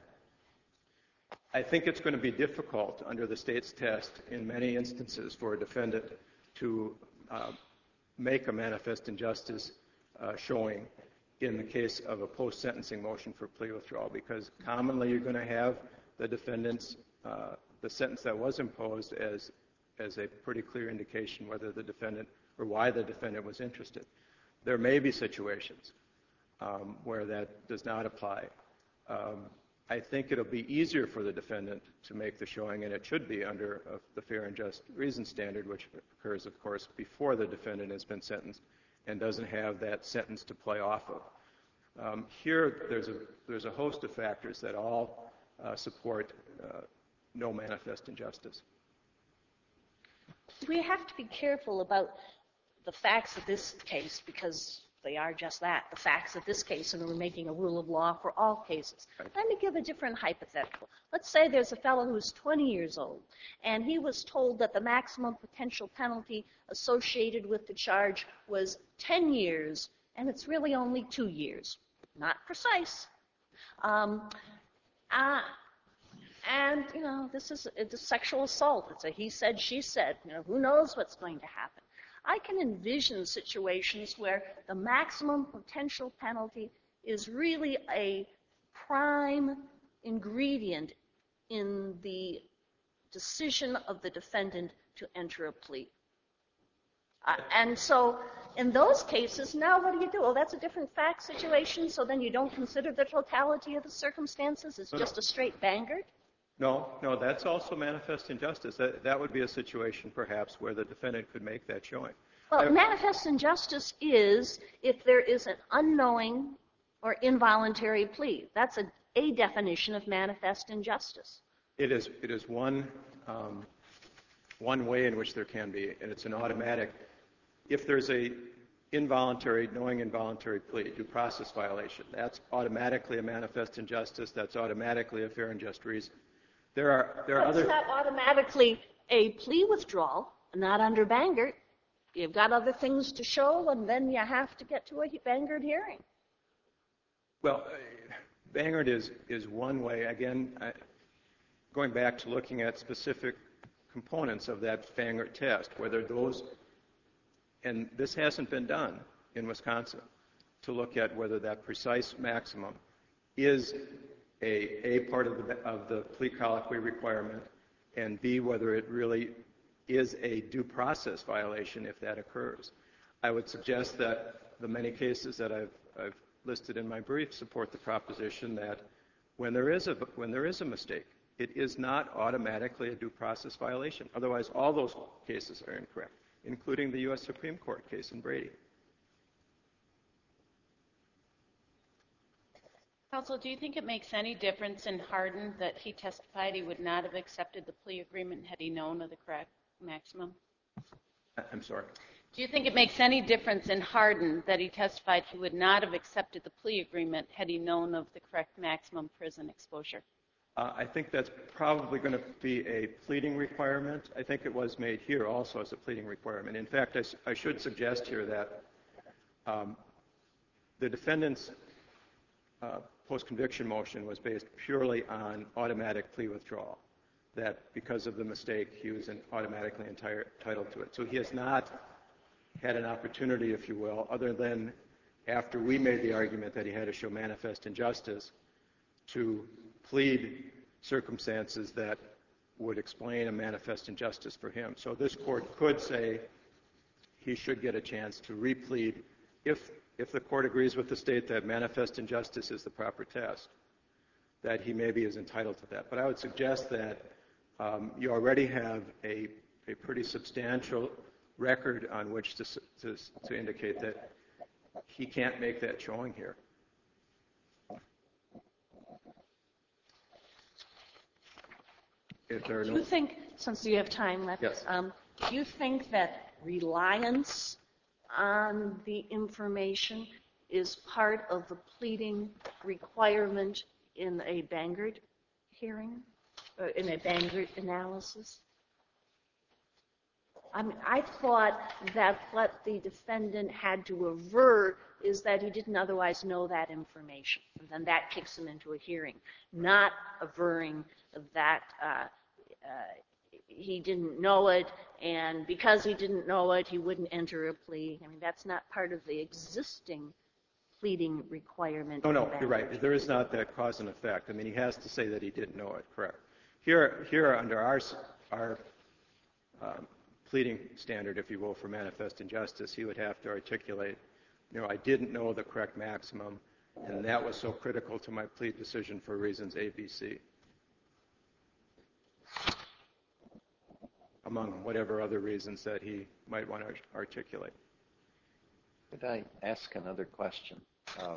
I think it's going to be difficult under the state's test in many instances for a defendant to uh, make a manifest injustice uh, showing in the case of a post-sentencing motion for plea withdrawal, because commonly you're going to have the defendant's, uh, the sentence that was imposed as, as a pretty clear indication whether the defendant or why the defendant was interested. There may be situations um, where that does not apply. Um, I think it'll be easier for the defendant to make the showing, and it should be under uh, the fair and just reason standard, which occurs, of course, before the defendant has been sentenced and doesn't have that sentence to play off of. Um, here, there's a, there's a host of factors that all uh, support uh, no manifest injustice. We have to be careful about the facts of this case because They are just that, the facts of this case, and we're making a rule of law for all cases. Let me give a different hypothetical. Let's say there's a fellow who's twenty years old, and he was told that the maximum potential penalty associated with the charge was ten years, and it's really only two years. Not precise. Um, uh, and, you know, this is it's a sexual assault. It's a he said, she said. You know, who knows what's going to happen? I can envision situations where the maximum potential penalty is really a prime ingredient in the decision of the defendant to enter a plea. Uh, and so in those cases, now what do you do? Well, that's a different fact situation, so then you don't consider the totality of the circumstances. It's just a straight Bangert? No, no, that's also manifest injustice. That, that would be a situation, perhaps, where the defendant could make that showing. Well, I, manifest injustice is if there is an unknowing or involuntary plea. That's a, a definition of manifest injustice. It is, it is one, um, one way in which there can be, and it's an automatic. If there's a involuntary, knowing involuntary plea, due process violation, that's automatically a manifest injustice. That's automatically a fair and just reason. There are, there are But other... it's not automatically a plea withdrawal, not under Bangert. You've got other things to show, and then you have to get to a Bangert hearing. Well, uh, Bangert is, is one way. Again, I, going back to looking at specific components of that Bangert test, whether those, and this hasn't been done in Wisconsin, to look at whether that precise maximum is a, a part of the, of the plea colloquy requirement, and B, whether it really is a due process violation if that occurs. I would suggest that the many cases that I've, I've listed in my brief support the proposition that when there is a, when there is a mistake, it is not automatically a due process violation. Otherwise, all those cases are incorrect, including the U S Supreme Court case in Brady. Counsel, do you think it makes any difference in Hardin that he testified he would not have accepted the plea agreement had he known of the correct maximum? I'm sorry? Do you think it makes any difference in Hardin that he testified he would not have accepted the plea agreement had he known of the correct maximum prison exposure? Uh, I think that's probably going to be a pleading requirement. I think it was made here also as a pleading requirement. In fact, I, I should suggest here that um, the defendant's uh, post-conviction motion was based purely on automatic plea withdrawal, that because of the mistake, he was in automatically entire, entitled to it. So he has not had an opportunity, if you will, other than after we made the argument that he had to show manifest injustice, to plead circumstances that would explain a manifest injustice for him. So this court could say he should get a chance to replead if, if the court agrees with the state that manifest injustice is the proper test, that he maybe is entitled to that. But I would suggest that um, you already have a, a pretty substantial record on which to, to, to indicate that he can't make that showing here. If there are Do no... you think, since you have time left, Yes. um, do you think that reliance on the information is part of the pleading requirement in a Bangert hearing, or in a Bangert analysis? I mean, I thought that what the defendant had to avert is that he didn't otherwise know that information, and then that kicks him into a hearing, not averring that uh, uh, he didn't know it, and because he didn't know it, he wouldn't enter a plea. I mean, that's not part of the existing pleading requirement. No, no, you're right. There is not that cause and effect. I mean, he has to say that he didn't know it, correct. Here, here under our, our um, pleading standard, if you will, for manifest injustice, he would have to articulate, you know, I didn't know the correct maximum, and that was so critical to my plea decision for reasons A, B, C, among whatever other reasons that he might want to articulate. Could I ask another question? Um,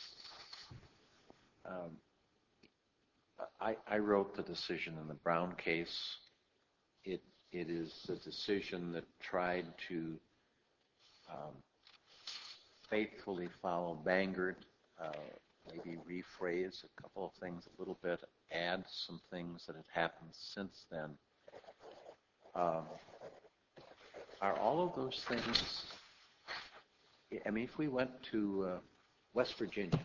um, I, I wrote the decision in the Brown case. It, it is a decision that tried to um, faithfully follow Bangert, uh, maybe rephrase a couple of things a little bit, add some things that have happened since then. Um, are all of those things, I mean, if we went to uh, West Virginia,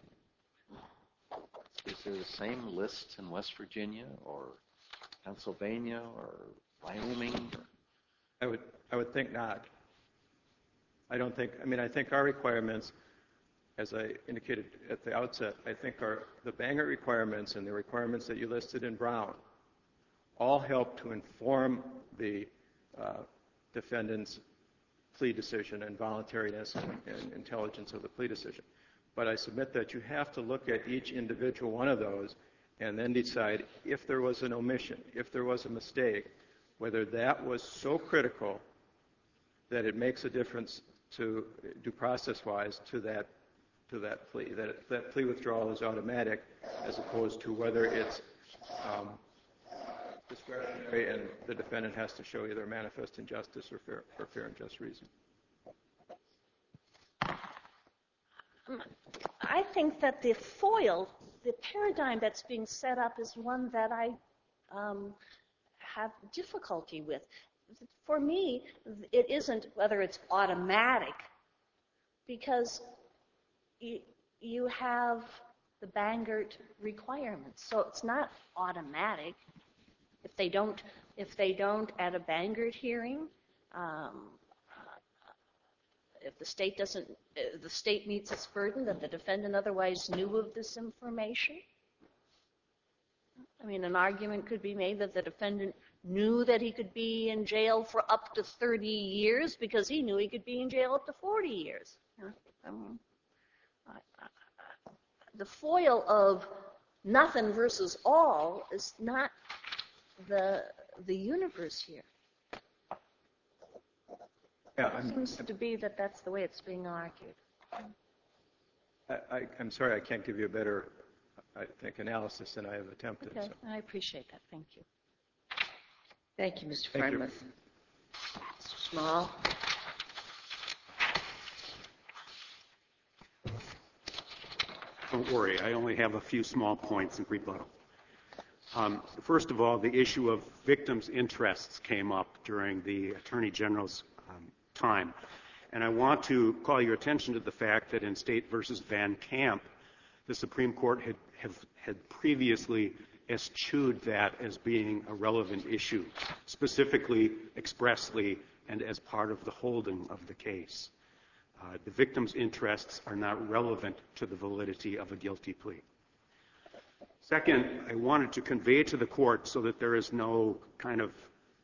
is there the same lists in West Virginia or Pennsylvania or Wyoming? I would, I would think not. I don't think, I mean, I think our requirements, as I indicated at the outset, I think are the Bangert requirements and the requirements that you listed in Brown all help to inform the uh, defendant's plea decision and voluntariness and, and intelligence of the plea decision. But I submit that you have to look at each individual one of those and then decide if there was an omission, if there was a mistake, whether that was so critical that it makes a difference to due process-wise to that to that plea, that that plea withdrawal is automatic, as opposed to whether it's um, discretionary and the defendant has to show either manifest injustice or fair, or fair and just reason. I think that the foil, the paradigm that's being set up is one that I um, have difficulty with. For me, it isn't whether it's automatic, because you, you have the Bangert requirements, so it's not automatic. If they don't, if they don't at a Bangert hearing, um, if the state doesn't, if the state meets its burden that the defendant otherwise knew of this information. I mean, an argument could be made that the defendant knew that he could be in jail for up to thirty years because he knew he could be in jail up to forty years. I mean, I, I, the foil of nothing versus all is not the the universe here. Yeah, It I'm, seems to be that that's the way it's being argued. I, I, I'm sorry I can't give you a better, I think, analysis than I have attempted. Okay, So. I appreciate that. Thank you. Thank you, Mister Thank you. Frymouth. Mister Small. Don't worry, I only have a few small points in rebuttal. Um, first of all, the issue of victims' interests came up during the Attorney General's um, time. And I want to call your attention to the fact that in State versus Van Camp, the Supreme Court had, have, had previously eschewed that as being a relevant issue, specifically, expressly, and as part of the holding of the case. Uh, the victim's interests are not relevant to the validity of a guilty plea. Second, I wanted to convey to the court, so that there is no kind of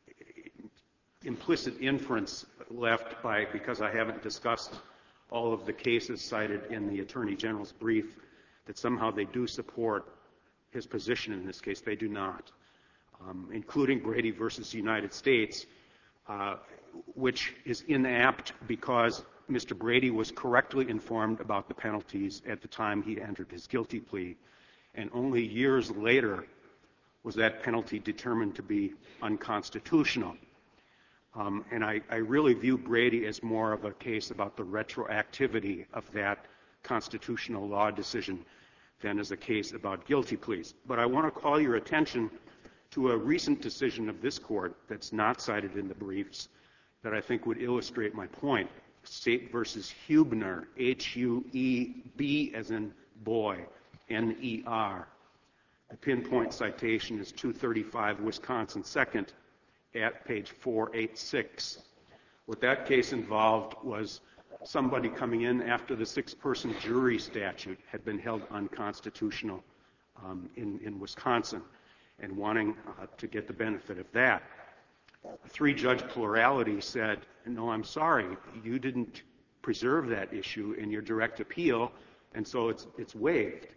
implicit inference left by, because I haven't discussed all of the cases cited in the Attorney General's brief, that somehow they do support his position in this case. They do not, um, including Brady versus United States, uh, which is inapt because Mister Brady was correctly informed about the penalties at the time he entered his guilty plea, and only years later was that penalty determined to be unconstitutional. Um, and I, I really view Brady as more of a case about the retroactivity of that constitutional law decision than as a case about guilty pleas. But I want to call your attention to a recent decision of this court that's not cited in the briefs that I think would illustrate my point. State versus Huebner, H U E B as in boy, N E R. The pinpoint citation is two thirty-five Wisconsin second at page four eighty-six. What that case involved was somebody coming in after the six-person jury statute had been held unconstitutional um, in, in Wisconsin and wanting uh, to get the benefit of that. A three-judge plurality said, no, I'm sorry, you didn't preserve that issue in your direct appeal, and so it's, it's waived.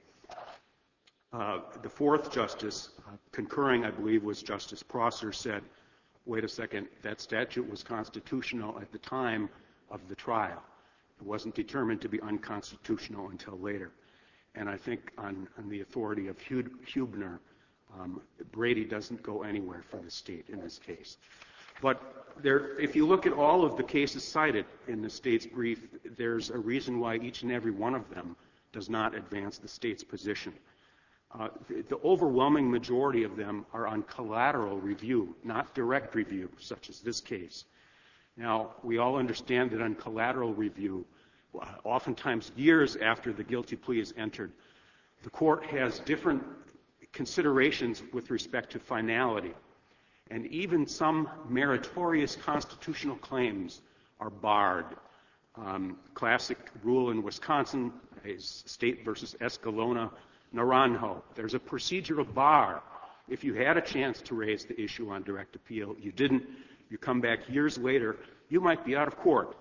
Uh, the fourth justice, uh, concurring, I believe, was Justice Prosser, said, wait a second, that statute was constitutional at the time of the trial. It wasn't determined to be unconstitutional until later. And I think on, on the authority of Huebner, um, Brady doesn't go anywhere for the state in this case. But there, if you look at all of the cases cited in the state's brief, there's a reason why each and every one of them does not advance the state's position. Uh, the, the overwhelming majority of them are on collateral review, not direct review, such as this case. Now, we all understand that on collateral review, uh, oftentimes years after the guilty plea is entered, the court has different considerations with respect to finality. And even some meritorious constitutional claims are barred. Um, classic rule in Wisconsin is State versus Escalona Naranjo. There's a procedural bar. If you had a chance to raise the issue on direct appeal, you didn't, you come back years later, you might be out of court.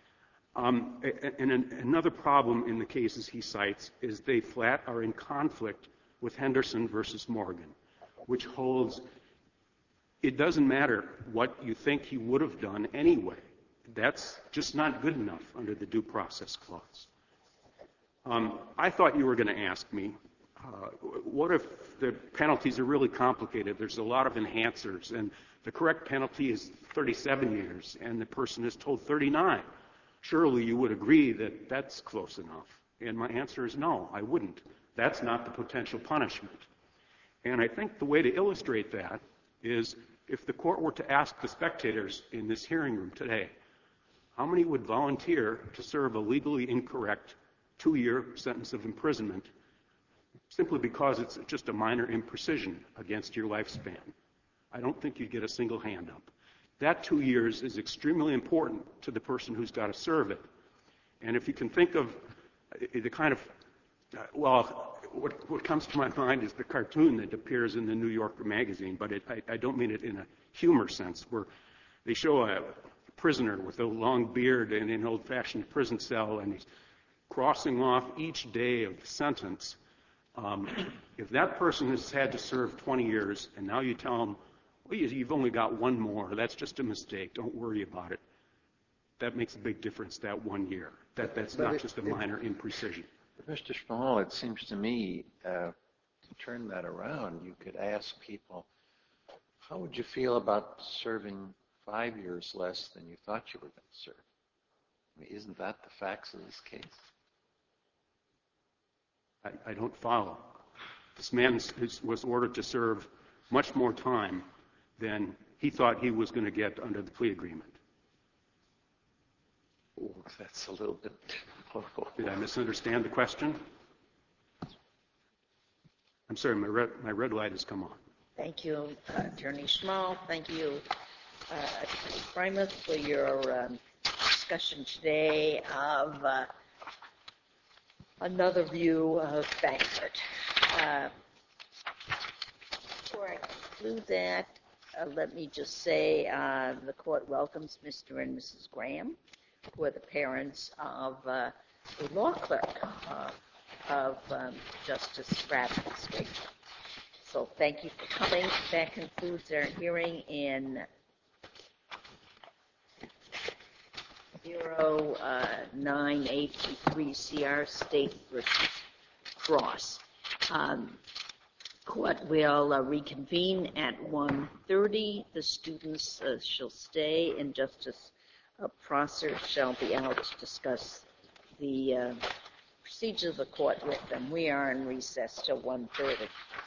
Um, and another problem in the cases he cites is they flat are in conflict with Henderson versus Morgan, which holds it doesn't matter what you think he would have done anyway. That's just not good enough under the Due Process Clause. Um, I thought you were going to ask me, uh, what if the penalties are really complicated? There's a lot of enhancers, and the correct penalty is thirty-seven years, and the person is told thirty-nine. Surely you would agree that that's close enough. And my answer is no, I wouldn't. That's not the potential punishment. And I think the way to illustrate that is if the court were to ask the spectators in this hearing room today, how many would volunteer to serve a legally incorrect two-year sentence of imprisonment simply because it's just a minor imprecision against your lifespan? I don't think you'd get a single hand up. That two years is extremely important to the person who's got to serve it. And if you can think of the kind of, well, what, what comes to my mind is the cartoon that appears in the New Yorker magazine, but it, I, I don't mean it in a humor sense, where they show a prisoner with a long beard in an old-fashioned prison cell, and he's crossing off each day of the sentence. Um, if that person has had to serve twenty years, and now you tell him, well, you've only got one more, that's just a mistake, don't worry about it. That makes a big difference, that one year. That, that's not just a minor imprecision. Mister Small, it seems to me, uh, to turn that around, you could ask people, how would you feel about serving five years less than you thought you were going to serve? I mean, isn't that the facts of this case? I, I don't follow. This man was ordered to serve much more time than he thought he was going to get under the plea agreement. Oh, that's a little bit... Did I misunderstand the question? I'm sorry, my red, my red light has come on. Thank you, uh, Attorney Schmall. Thank you, uh, Attorney Freimuth, for your um, discussion today of uh, another view of Frankfurt. Uh, before I conclude that, uh, let me just say uh, the court welcomes Mister and Missus Graham, who are the parents of uh, a law clerk uh, of um, Justice Radcliffe. So thank you for coming. That concludes our hearing in zero nine eight two three C R State versus Cross. Um, court will uh, reconvene at one thirty. The students uh, shall stay, and Justice uh, Prosser shall be out to discuss the uh, procedure of the court with them. We are in recess till one thirty.